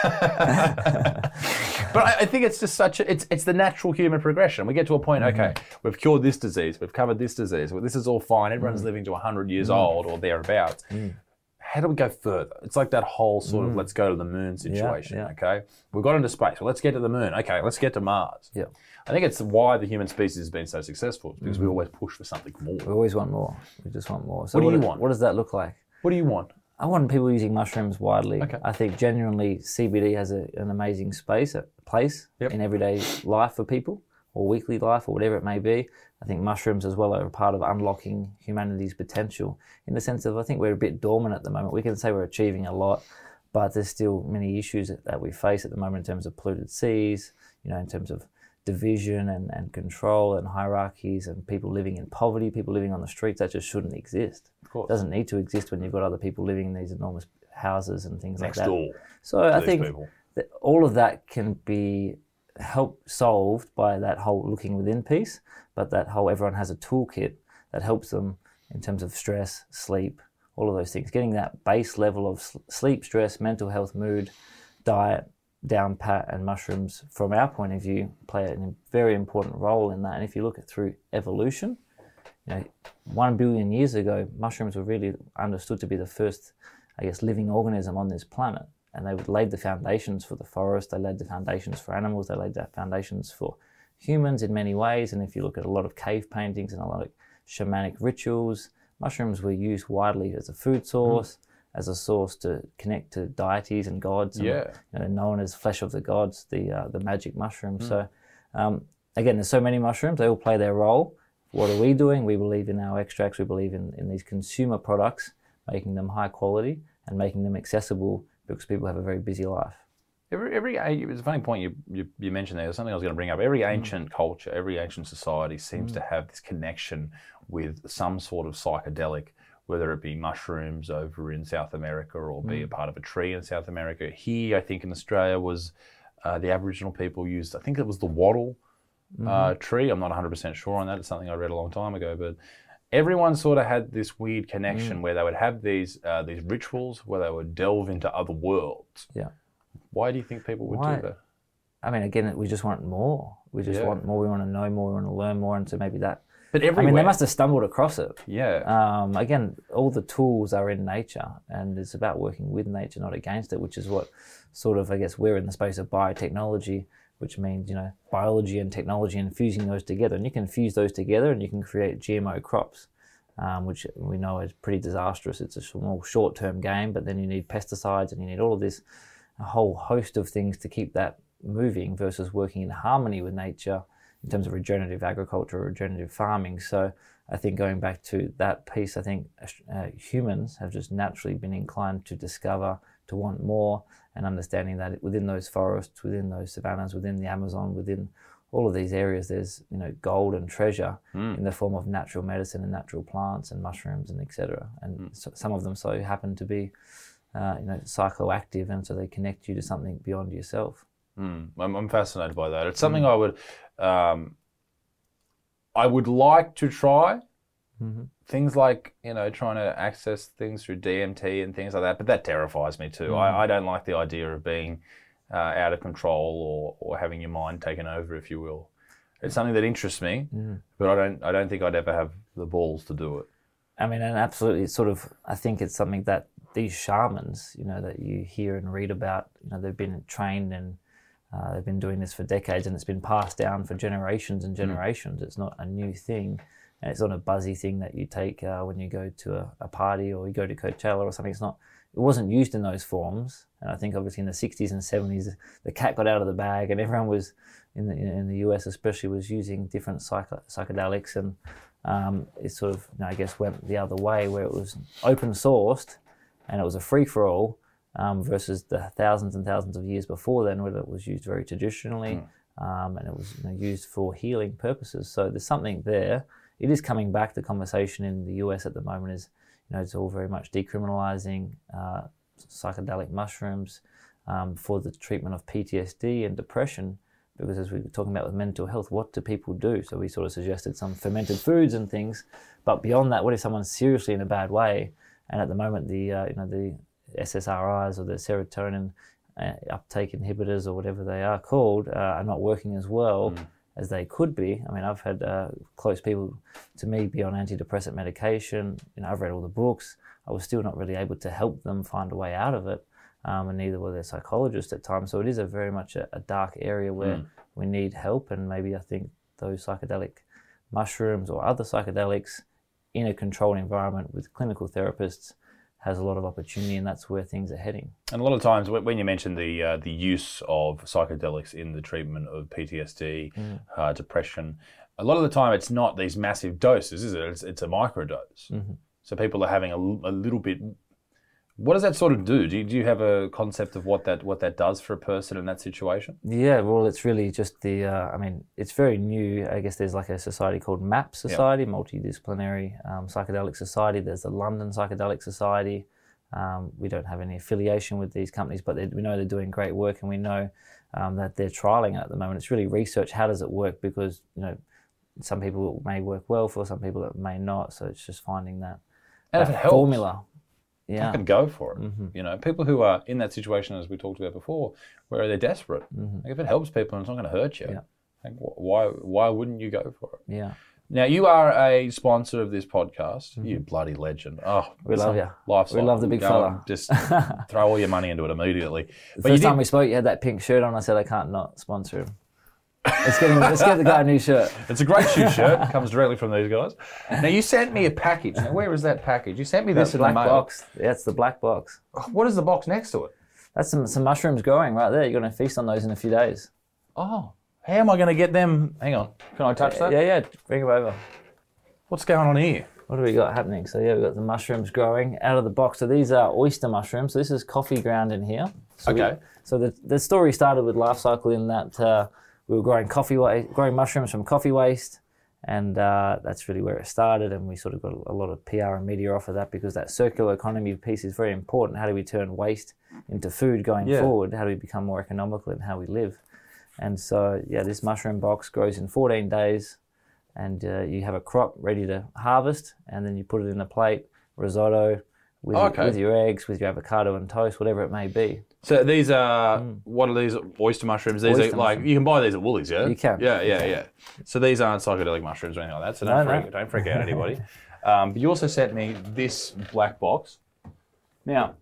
but I, I think it's just such a, it's it's the natural human progression. We get to a point, mm-hmm. okay, we've cured this disease, we've covered this disease, well, this is all fine, everyone's mm. living to one hundred years mm. old or thereabouts. Mm. How do we go further? It's like that whole sort of mm. let's go to the moon situation, yeah, yeah. okay? We've got into space, well, let's get to the moon. Okay, let's get to Mars. Yeah. I think it's why the human species has been so successful, because mm-hmm. we always push for something more. We always want more. We just want more. So what do what you do, want? What does that look like? What do you want? I want people using mushrooms widely. Okay. I think genuinely C B D has a, an amazing space, a place yep. in everyday life for people, or weekly life, or whatever it may be. I think mushrooms as well are a part of unlocking humanity's potential, in the sense of I think we're a bit dormant at the moment. We can say we're achieving a lot, but there's still many issues that, that we face at the moment in terms of polluted seas, you know, in terms of division and, and control and hierarchies and people living in poverty, people living on the streets. That just shouldn't exist. Of course. It doesn't need to exist when you've got other people living in these enormous houses and things Next like that. door so I think that all of that can be helped solved by that whole looking within piece, but that whole everyone has a toolkit that helps them in terms of stress, sleep, all of those things. Getting that base level of sleep, stress, mental health, mood, diet, down pat, and mushrooms, from our point of view, play a very important role in that. And if you look at through evolution, you know, one billion years ago, mushrooms were really understood to be the first, I guess, living organism on this planet. And they laid the foundations for the forest, they laid the foundations for animals, they laid the foundations for humans in many ways. And if you look at a lot of cave paintings and a lot of shamanic rituals, mushrooms were used widely as a food source, mm. as a source to connect to deities and gods, and, yeah. you know, known as flesh of the gods, the uh, the magic mushroom. Mm. So um, again, there's so many mushrooms, they all play their role. What are we doing? We believe in our extracts, we believe in, in these consumer products, making them high quality and making them accessible because people have a very busy life. Every, every it's a funny point you, you, you mentioned there. There's something I was going to bring up. Every ancient mm. culture, every ancient society seems mm. to have this connection with some sort of psychedelic, whether it be mushrooms over in South America or be mm. a part of a tree in South America. Here, I think in Australia was uh, the Aboriginal people used, I think it was the wattle mm. uh, tree. I'm not one hundred percent sure on that. It's something I read a long time ago, but everyone sort of had this weird connection mm. where they would have these uh, these rituals where they would delve into other worlds. Yeah. Why do you think people would Why? do that? I mean, again, we just want more. We just Yeah. want more. We want to know more. We want to learn more. And so maybe that. But I everywhere. mean, they must have stumbled across it. Yeah. Um, again, all the tools are in nature, and it's about working with nature, not against it, which is what sort of, I guess, we're in the space of biotechnology, which means, you know, biology and technology and fusing those together. And you can fuse those together and you can create G M O crops, um, which we know is pretty disastrous. It's a small short-term game, but then you need pesticides and you need all of this, a whole host of things to keep that moving versus working in harmony with nature in terms of regenerative agriculture or regenerative farming. So I think going back to that piece, I think uh, humans have just naturally been inclined to discover, to want more, and understanding that within those forests, within those savannas, within the Amazon, within all of these areas, there's, you know, gold and treasure mm. in the form of natural medicine and natural plants and mushrooms and et cetera. And mm. so, some of them so happen to be, uh, you know, psychoactive, and so they connect you to something beyond yourself. Mm. I'm, I'm fascinated by that. It's something mm. I would, um, I would like to try. Mm-hmm. Things like, you know, trying to access things through D M T and things like that, but that terrifies me too. Mm. I, I don't like the idea of being uh, out of control or, or having your mind taken over, if you will. It's something that interests me, mm. but I don't I don't think I'd ever have the balls to do it. I mean, and absolutely, sort of, I think it's something that these shamans, you know, that you hear and read about, you know, they've been trained and uh, they've been doing this for decades, and it's been passed down for generations and generations. Mm. It's not a new thing. And it's not a buzzy thing that you take uh, when you go to a, a party or you go to Coachella or something. It's not. It wasn't used in those forms. And I think obviously in the sixties and seventies, the cat got out of the bag, and everyone was in the in the U S especially was using different psycho, psychedelics and um, it sort of, you know, I guess, went the other way where it was open sourced and it was a free for all um, versus the thousands and thousands of years before then, where it was used very traditionally mm. um, and it was, you know, used for healing purposes. So there's something there. It is coming back. The conversation in the U S at the moment is, you know, it's all very much decriminalizing uh, psychedelic mushrooms um, for the treatment of P T S D and depression. Because as we were talking about with mental health, what do people do? So we sort of suggested some fermented foods and things, but beyond that, what if someone's seriously in a bad way? And at the moment, the uh, you know the S S R Is or the serotonin uh, uptake inhibitors or whatever they are called uh, are not working as well mm. as they could be. I mean, I've had uh, close people to me be on antidepressant medication. You know, I've read all the books. I was still not really able to help them find a way out of it. Um, and neither were their psychologists at times. So it is a very much a, a dark area where mm. we need help. And maybe I think those psychedelic mushrooms or other psychedelics in a controlled environment with clinical therapists has a lot of opportunity, and that's where things are heading. And a lot of times when you mention the uh, the use of psychedelics in the treatment of P T S D, mm. uh, depression, a lot of the time it's not these massive doses, is it? It's, it's a microdose. Mm-hmm. So people are having a, a little bit. What does that sort of do? Do you, do you have a concept of what that what that does for a person in that situation? Yeah, well, it's really just the, uh, I mean, it's very new. I guess there's like a society called MAP Society, yep. Multidisciplinary um, Psychedelic Society. There's the London Psychedelic Society. Um, we don't have any affiliation with these companies, but we know they're doing great work, and we know um, that they're trialling it at the moment. It's really research. How does it work? Because, you know, some people it may work well for, some people it may not. So it's just finding that, and that if it helps, formula. Yeah. I can go for it. Mm-hmm. You know, people who are in that situation, as we talked about before, where they're desperate. Mm-hmm. Like if it helps people and it's not going to hurt you, yeah. like why why wouldn't you go for it? Yeah. Now you are a sponsor of this podcast. Mm-hmm. You bloody legend. Oh, we love you. Life we love the big fella. Just throw all your money into it immediately. The but first time we spoke, you had that pink shirt on. I said I can't not sponsor him. Let's get, him, let's get the guy a new shirt. It's a great shoe shirt. It comes directly from these guys. Now, you sent me a package. Now, where is that package? You sent me this the in black the mail. box. Yeah, it's the black box. What is the box next to it? That's some, some mushrooms growing right there. You're going to feast on those in a few days. Oh. How am I going to get them? Hang on. Can I touch that? Yeah, yeah. Bring them over. What's going on here? What do we got happening? So, yeah, we've got the mushrooms growing out of the box. So, these are oyster mushrooms. So, this is coffee ground in here. So okay. We, so, the, the story started with Life Cycle in that... Uh, We were growing coffee, wa- growing mushrooms from coffee waste, and uh, that's really where it started. And we sort of got a lot of P R and media off of that because that circular economy piece is very important. How do we turn waste into food going yeah. forward? How do we become more economical in how we live? And so, yeah, this mushroom box grows in fourteen days, and uh, you have a crop ready to harvest, and then you put it in a plate, risotto, with, oh, okay. with your eggs, with your avocado and toast, whatever it may be. So these are, mm. what are these oyster mushrooms? These oyster are like, mushroom. You can buy these at Woolies, yeah? You can. Yeah, yeah, yeah. So these aren't psychedelic mushrooms or anything like that, so don't, no, freak, no. don't freak out anybody. um, but you also sent me this black box. Now,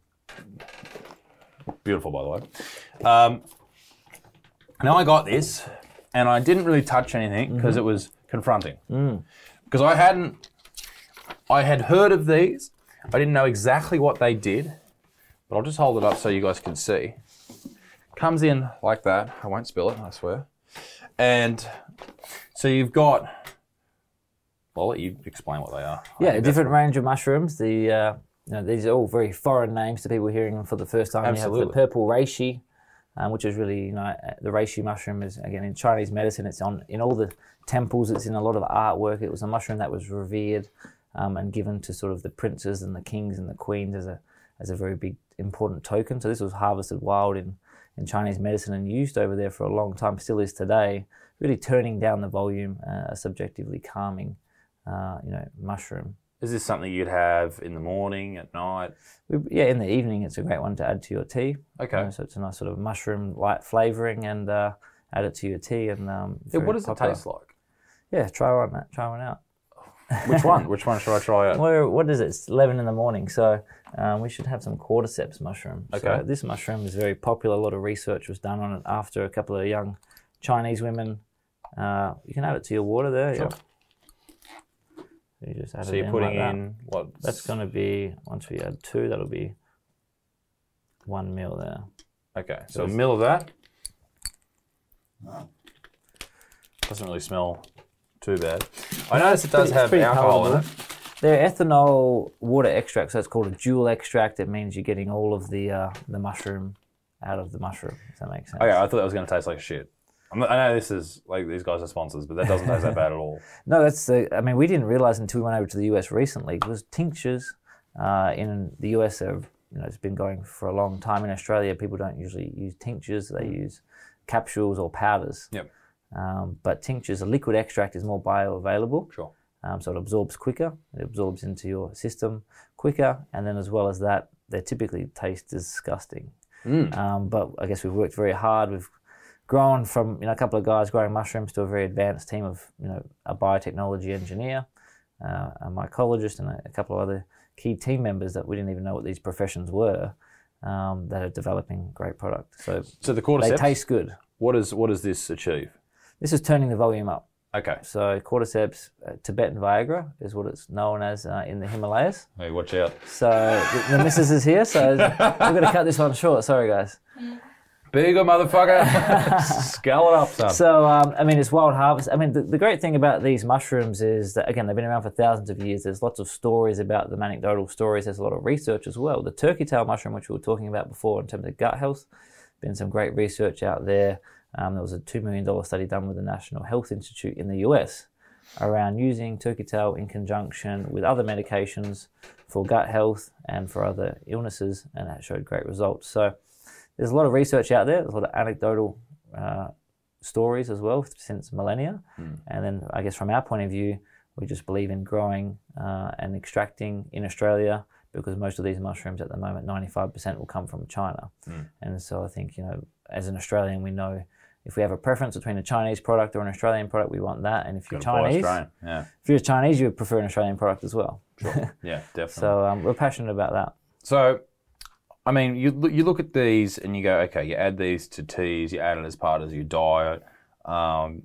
beautiful by the way. Um, now I got this, and I didn't really touch anything because mm-hmm. it was confronting. Because mm. I hadn't, I had heard of these, I didn't know exactly what they did, but I'll just hold it up so you guys can see. Comes in like that. I won't spill it, I swear. And so you've got, well, I'll let you explain what they are. Yeah, a different range of mushrooms. The uh, you know, these are all very foreign names to people hearing them for the first time. Absolutely. You have the purple reishi, um, which is really, you know, the reishi mushroom is, again, in Chinese medicine, it's on in all the temples, it's in a lot of artwork. It was a mushroom that was revered Um, and given to sort of the princes and the kings and the queens as a as a very big important token. So this was harvested wild in, in Chinese medicine and used over there for a long time, still is today, really turning down the volume, uh, a subjectively calming, uh, you know, mushroom. Is this something you'd have in the morning, at night? We, yeah, in the evening, it's a great one to add to your tea. Okay. Uh, so it's a nice sort of mushroom light flavouring, and uh, add it to your tea. And um, yeah, what does popular. It taste like? Yeah, try one, Matt. Try one out. Which one? Which one should I try out? Well, what is it? It's eleven in the morning, so um, we should have some cordyceps mushroom. Okay. So this mushroom is very popular. A lot of research was done on it after a couple of young Chinese women. Uh, you can add it to your water there. Sure. Yeah. So you just add so it you're in putting like in that. what? That's going to be, once we add two, that'll be one mil there. Okay, so, so a mil of that. Doesn't really smell too bad. I noticed it does It's have pretty alcohol in it. palatable. They're ethanol water extract, so it's called a dual extract. It means you're getting all of the uh, the mushroom out of the mushroom, if that makes sense. Okay, I thought that was going to taste like shit. I'm not, I know this is, like, these guys are sponsors, but that doesn't taste that bad at all. No, that's the, I mean, we didn't realize until we went over to the U S recently, because tinctures uh, in the U S are, you know, it's been going for a long time. In Australia, people don't usually use tinctures, they use capsules or powders. Yep. Um, but tinctures, a liquid extract is more bioavailable. Sure. Um, so it absorbs quicker, it absorbs into your system quicker, and then as well as that, they typically taste disgusting. Mm. Um, but I guess we've worked very hard. We've grown from, you know, a couple of guys growing mushrooms to a very advanced team of, you know, a biotechnology engineer, uh, a mycologist, and a, a couple of other key team members that we didn't even know what these professions were, um, that are developing great product. So, So the they cordyceps, taste good. what, is, what does this achieve? This is turning the volume up. Okay. So cordyceps, uh, Tibetan Viagra is what it's known as uh, in the Himalayas. Hey, watch out. So the, the missus is here, so we're going to cut this one short. Sorry, guys. Bigger motherfucker. Scale it up, son. So, um, I mean, it's wild harvest. I mean, the, the great thing about these mushrooms is that, again, they've been around for thousands of years. There's lots of stories about them, anecdotal stories. There's a lot of research as well. The turkey tail mushroom, which we were talking about before in terms of gut health, been some great research out there. Um, there was a two million dollars study done with the National Health Institute in the U S around using turkey tail in conjunction with other medications for gut health and for other illnesses, and that showed great results. So there's a lot of research out there. There's a lot of anecdotal uh, stories as well since millennia. Mm. And then I guess from our point of view, we just believe in growing uh, and extracting in Australia, because most of these mushrooms at the moment, ninety-five percent will come from China. Mm. And so I think, you know, as an Australian, we know if we have a preference between a Chinese product or an Australian product, we want that. And if you're Chinese, yeah. if you're Chinese, you would prefer an Australian product as well. Sure. Yeah, definitely. So um, we're passionate about that. So, I mean, you look, you look at these and you go, okay, you add these to teas, you add it as part of your diet. Um,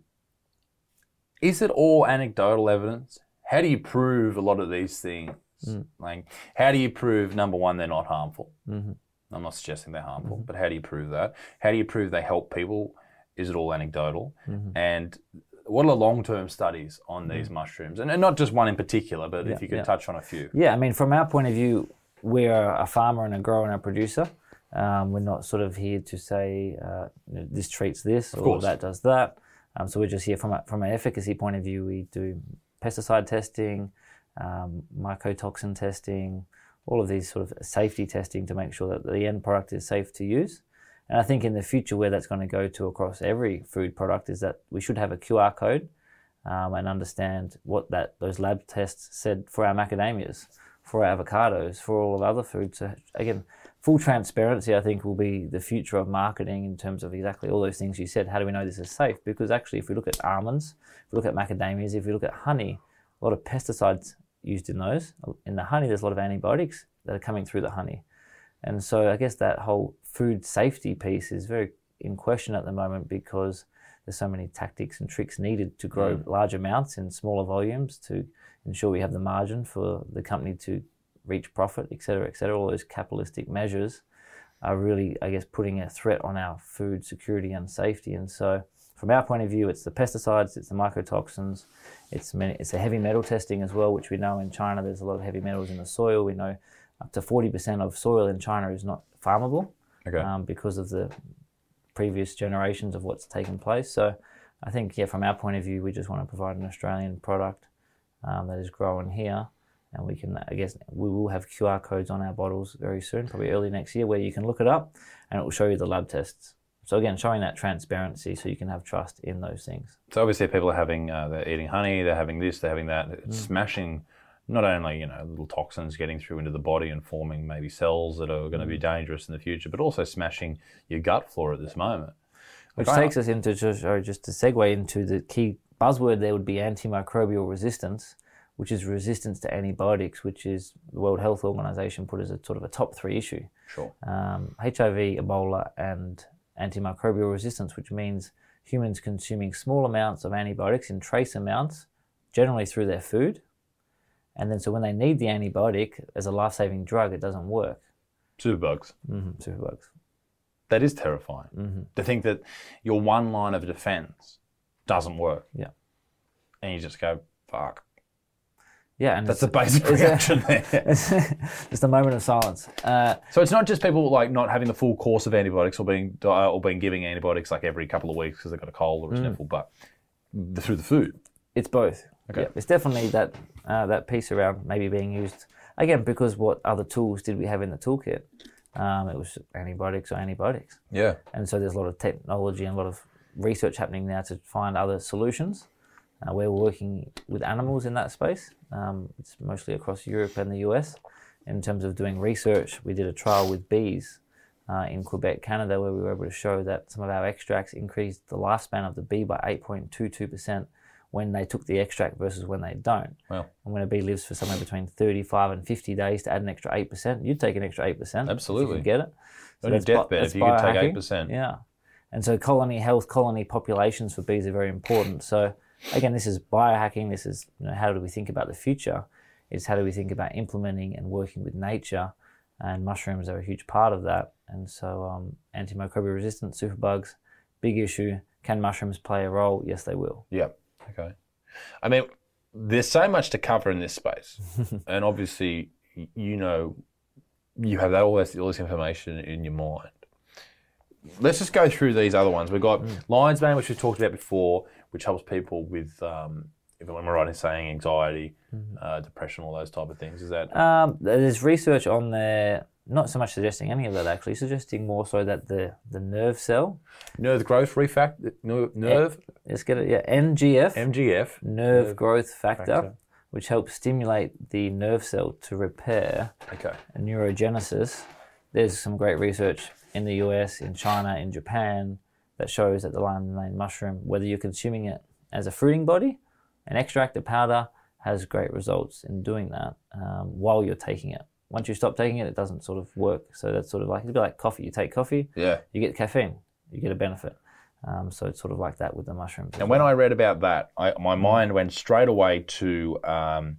is it all anecdotal evidence? How do you prove a lot of these things? Mm. Like, how do you prove, number one, they're not harmful? Mm-hmm. I'm not suggesting they're harmful, mm-hmm. but how do you prove that? How do you prove they help people? Is it all anecdotal? Mm-hmm. And what are the long-term studies on these mm-hmm. mushrooms? And, and not just one in particular, but yeah, if you could yeah. touch on a few. Yeah, I mean, from our point of view, we're a farmer and a grower and a producer. Um, we're not sort of here to say uh, this treats this or that does that. Um, so we're just here from a, from an efficacy point of view. We do pesticide testing, um, mycotoxin testing, all of these sort of safety testing to make sure that the end product is safe to use. And I think in the future where that's going to go to across every food product is that we should have a Q R code um, and understand what that those lab tests said for our macadamias, for our avocados, for all of other foods. So again, full transparency I think will be the future of marketing in terms of exactly all those things you said. How do we know this is safe? Because actually if we look at almonds, if we look at macadamias, if we look at honey, a lot of pesticides used in those. In the honey there's a lot of antibiotics that are coming through the honey. And so I guess that whole food safety piece is very in question at the moment because there's so many tactics and tricks needed to grow mm. large amounts in smaller volumes to ensure we have the margin for the company to reach profit, et cetera, et cetera. All those capitalistic measures are really, I guess, putting a threat on our food security and safety. And so from our point of view, it's the pesticides, it's the mycotoxins, it's many, it's the heavy metal testing as well, which we know in China there's a lot of heavy metals in the soil. We know up to forty percent of soil in China is not farmable okay. um, because of the previous generations of what's taken place. So I think, yeah, from our point of view, we just want to provide an Australian product um, that is grown here. And we can, I guess, we will have Q R codes on our bottles very soon, probably early next year, where you can look it up and it will show you the lab tests. So again, showing that transparency so you can have trust in those things. So obviously people are having, uh, they're eating honey, they're having this, they're having that. It's mm. smashing not only, you know, little toxins getting through into the body and forming maybe cells that are going to be dangerous in the future, but also smashing your gut flora at this moment. Which like, takes us into, just, or just to segue into the key buzzword there would be antimicrobial resistance, which is resistance to antibiotics, which is the World Health Organization put as a sort of a top three issue. Sure. Um, H I V, Ebola, and antimicrobial resistance, which means humans consuming small amounts of antibiotics in trace amounts, generally through their food. And then so when they need the antibiotic as a life-saving drug, it doesn't work. Superbugs. Mm-hmm, superbugs. That is terrifying. Mm-hmm. To think that your one line of defense doesn't work. Yeah. and you just go, fuck. Yeah, and That's the it's- basic it's a- reaction there. It's just a moment of silence. Uh, So it's not just people like not having the full course of antibiotics or being uh, or being giving antibiotics like every couple of weeks because they've got a cold or a sniffle, but the, through the food. It's both. Okay. Yeah, it's definitely that uh, that piece around maybe being used again because what other tools did we have in the toolkit? Um, it was antibiotics or antibiotics, Yeah. and so there's a lot of technology and a lot of research happening now to find other solutions. Uh, we're working with animals in that space. Um, it's mostly across Europe and the U S. In terms of doing research, we did a trial with bees uh, in Quebec, Canada, where we were able to show that some of our extracts increased the lifespan of the bee by eight point two two percent when they took the extract versus when they don't. Wow. And when a bee lives for somewhere between thirty-five and fifty days, to add an extra eight percent, you'd take an extra eight percent. Absolutely. If you could get it. On your that's bi- deathbed, that's if you could take biohacking. eight percent. Yeah. And so colony health, colony populations for bees are very important. So again, this is biohacking. This is, you know, how do we think about the future? It's how do we think about implementing and working with nature, and mushrooms are a huge part of that. And so um, antimicrobial resistant superbugs, big issue. Can mushrooms play a role? Yes, they will. Yeah. Okay. I mean, there's so much to cover in this space, and obviously, y- you know, you have that all this, all this information in your mind. Let's just go through these other ones. We've got Lion's Mane, which we talked about before, which helps people with, um, if I'm right in saying, anxiety, uh, depression, all those type of things. Is that? Um, there's research on there, not so much suggesting any of that actually, suggesting more so that the, the nerve cell, Nerve growth refactor, nerve, nerve let's get it, yeah, N G F, M G F. nerve, nerve growth factor, factor. which helps stimulate the nerve cell to repair Okay. neurogenesis. There's some great research in the U S, in China, in Japan that shows that the lion's mane mushroom, whether you're consuming it as a fruiting body, an extract, a powder, has great results in doing that um, while you're taking it. Once you stop taking it, it doesn't sort of work. So that's sort of like, it's a bit like coffee. You take coffee, Yeah. you get caffeine, you get a benefit. Um, so it's sort of like that with the mushrooms. And when I read about that, I, my mind went straight away to um,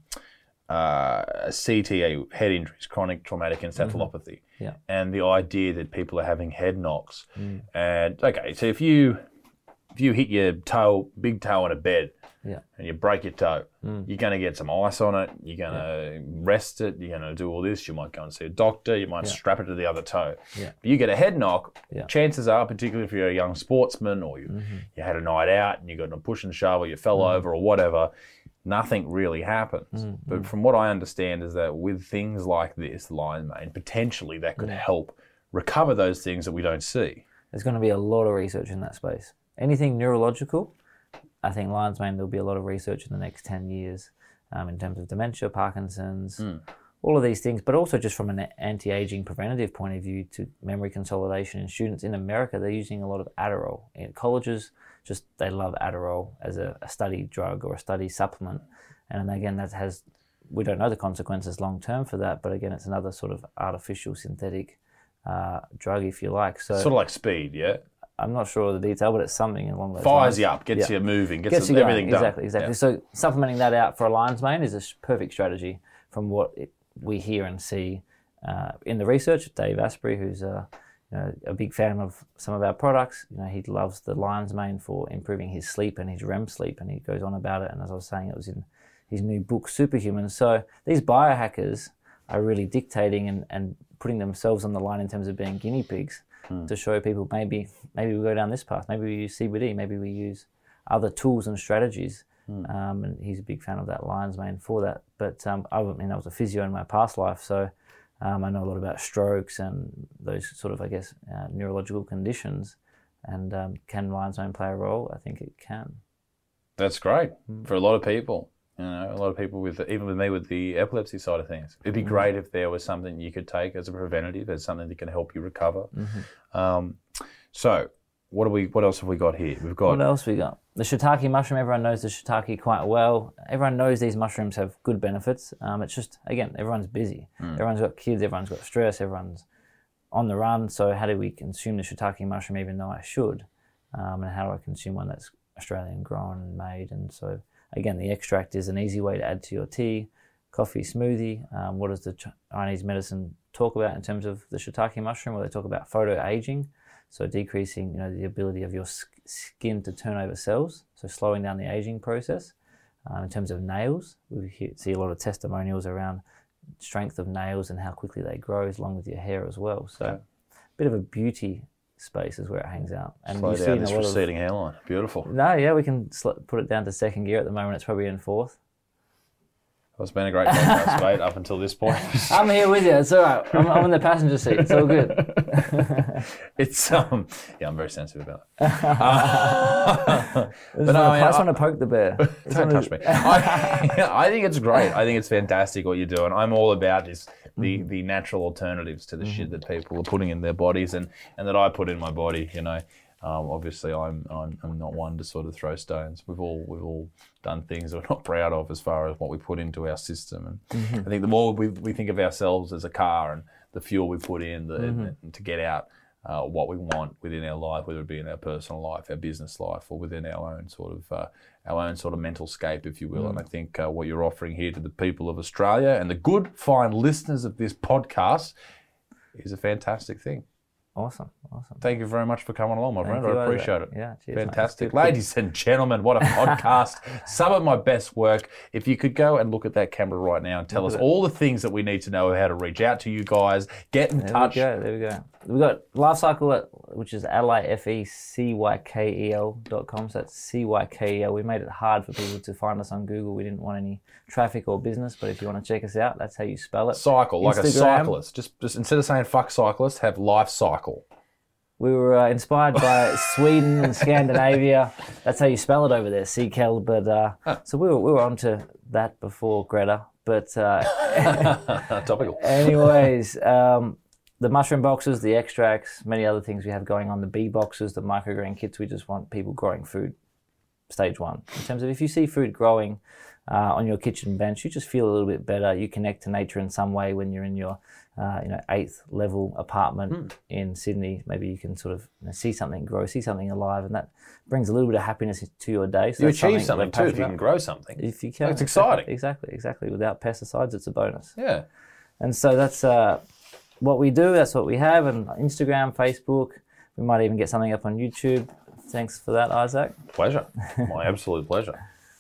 uh, C T A, head injuries, chronic traumatic encephalopathy, Yeah. and the idea that people are having head knocks. And okay, so if you if you hit your toe, big toe in a bed, Yeah. and you break your toe, you're going to get some ice on it. You're going to rest it. You're going to do all this. You might go and see a doctor. You might strap it to the other toe. Yeah. But you get a head knock. Yeah. Chances are, particularly if you're a young sportsman or you you had a night out and you got in a push and shove or you fell over or whatever, nothing really happens. But from what I understand is that with things like this, lion's mane, potentially that could help recover those things that we don't see. There's going to be a lot of research in that space. Anything neurological, I think lion's mane, there'll be a lot of research in the next ten years um, in terms of dementia, Parkinson's, all of these things, but also just from an anti-aging preventative point of view to memory consolidation in students. In America, they're using a lot of Adderall. In colleges, just they love Adderall as a, a study drug or a study supplement. And again, that has, we don't know the consequences long term for that, but again, it's another sort of artificial synthetic uh, drug, if you like. So Sort of like speed, yeah? I'm not sure of the detail, but it's something along those Fires lines. you up, gets Yeah. you moving, gets, Gets you everything going. done. Exactly, exactly. Yeah. So supplementing that out for a lion's mane is a sh- perfect strategy from what it, we hear and see uh, in the research. Dave Asprey, who's a, you know, a big fan of some of our products, you know, he loves the lion's mane for improving his sleep and his R E M sleep, and he goes on about it. And as I was saying, it was in his new book, Superhuman. So these biohackers are really dictating and, and putting themselves on the line in terms of being guinea pigs to show people maybe maybe we go down this path, maybe we use C B D, maybe we use other tools and strategies. Um, and he's a big fan of that lion's mane for that. But um, I mean, I was a physio in my past life, so um, I know a lot about strokes and those sort of, I guess, uh, neurological conditions. And um, can lion's mane play a role? I think it can. That's great for a lot of people. You know, a lot of people with, even with me with the epilepsy side of things. It'd be great if there was something you could take as a preventative, as something that can help you recover. Um, so, what do we? What else have we got here? We've got What else we got? The shiitake mushroom. Everyone knows the shiitake quite well. Everyone knows these mushrooms have good benefits. Um, it's just, again, everyone's busy. Everyone's got kids. Everyone's got stress. Everyone's on the run. So how do we consume the shiitake mushroom even though I should? Um, and how do I consume one that's Australian grown and made? And so, again, the extract is an easy way to add to your tea, coffee, smoothie. Um, what does the Chinese medicine talk about in terms of the shiitake mushroom? Well, they talk about photoaging. So decreasing, you know, the ability of your sk- skin to turn over cells, so slowing down the aging process. Um, in terms of nails, we hear, see a lot of testimonials around strength of nails and how quickly they grow, along with your hair as well. So, Okay. a bit of a beauty space is where it hangs out. And Slow you see down in a this lot of- receding hairline. Beautiful. No, yeah, we can sl- put it down to second gear at the moment. It's probably in fourth. Well, it's been a great podcast, mate, up until this point. I'm here with you. It's all right. I'm, I'm in the passenger seat. It's all good. It's um, yeah, I'm very sensitive about it. Uh, But no, no, I I just mean, want to poke the bear. Don't touch me. I, I think it's great. I think it's fantastic what you're doing. I'm all about this, the the natural alternatives to the shit that people are putting in their bodies and, and that I put in my body. You know, um, obviously I'm, I'm I'm not one to sort of throw stones. We've all we've all done things that we're not proud of as far as what we put into our system. And I think the more we we think of ourselves as a car and the fuel we put in the, and to get out uh, what we want within our life, whether it be in our personal life, our business life, or within our own sort of uh, our own sort of mental scape, if you will. And I think uh, what you're offering here to the people of Australia and the good, fine listeners of this podcast is a fantastic thing. Awesome, awesome. Thank you very much for coming along, my Thank friend. you, I Isaac. appreciate it. Yeah, cheers, mate. Fantastic. It's good. Ladies and gentlemen, what a podcast. Some of my best work. If you could go and look at that camera right now and tell Look us at it. all the things that we need to know how to reach out to you guys, get in There touch. we go, there we go. We've got Lifecycle, at, which is Adelaide, F E C Y K E L dot com. So that's C Y K E L. We made it hard for people to find us on Google. We didn't want any traffic or business, but if you want to check us out, that's how you spell it. Cycle, like a Instagram. cyclist. Just, just instead of saying fuck cyclist, have life cycle. We were uh, inspired by Sweden and Scandinavia. That's how you spell it over there, C K E L. But uh, so we were we were onto that before Greta. But uh, Topical. anyways, um, the mushroom boxes, the extracts, many other things we have going on. The bee boxes, the microgreen kits. We just want people growing food. Stage one. In terms of if you see food growing uh, on your kitchen bench, you just feel a little bit better. You connect to nature in some way when you're in your uh, you know eighth level apartment Mm. in Sydney. Maybe you can sort of you know, see something grow, see something alive, and that brings a little bit of happiness to your day. So You that's achieve that something we're too if passionate you can about. grow something. If you can, That's exciting. Exactly, exactly. Without pesticides, it's a bonus. Yeah. And so that's uh, what we do. That's what we have. And Instagram, Facebook. We might even get something up on YouTube. Thanks for that, Isaac. Pleasure. My absolute pleasure.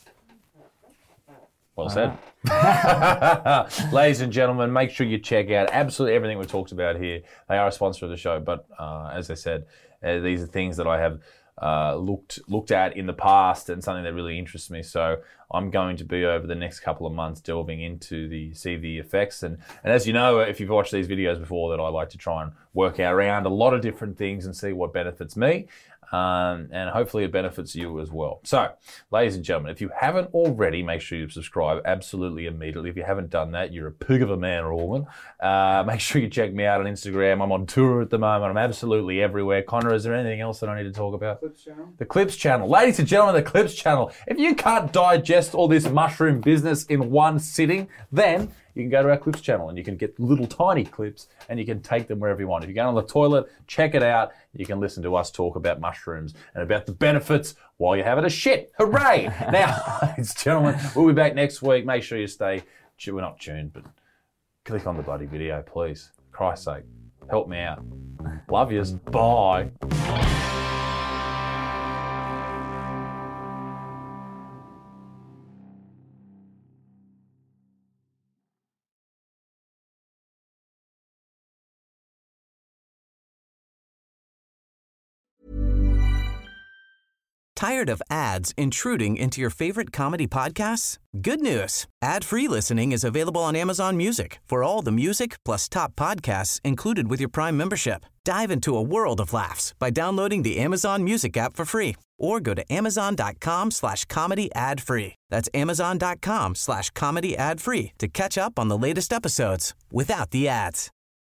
Well said. Ladies and gentlemen, make sure you check out absolutely everything we've talked about here. They are a sponsor of the show, but uh, as I said, uh, these are things that I have uh, looked looked at in the past and something that really interests me. So I'm going to be over the next couple of months delving into the C V effects. And, and as you know, if you've watched these videos before, that I like to try and work around a lot of different things and see what benefits me. Um, and hopefully it benefits you as well. So, ladies and gentlemen, if you haven't already, make sure you subscribe absolutely immediately. If you haven't done that, you're a pig of a man or a woman. Uh, make sure you check me out on Instagram. I'm on tour at the moment. I'm absolutely everywhere. Connor, is there anything else that I need to talk about? Clips channel. The Clips channel. Ladies and gentlemen, the Clips channel. If you can't digest all this mushroom business in one sitting, then you can go to our Clips channel and you can get little tiny clips and you can take them wherever you want. If you go on the toilet, check it out. You can listen to us talk about mushrooms and about the benefits while you're having a shit. Hooray! Now, ladies and gentlemen, we'll be back next week. Make sure you stay, we're not tuned, but click on the bloody video, please. Christ's sake, help me out. Love yous. Bye. Tired of ads intruding into your favorite comedy podcasts? Good news. Ad-free listening is available on Amazon Music for all the music plus top podcasts included with your Prime membership. Dive into a world of laughs by downloading the Amazon Music app for free or go to amazon.com slash comedy ad free. That's amazon.com slash comedy ad free to catch up on the latest episodes without the ads.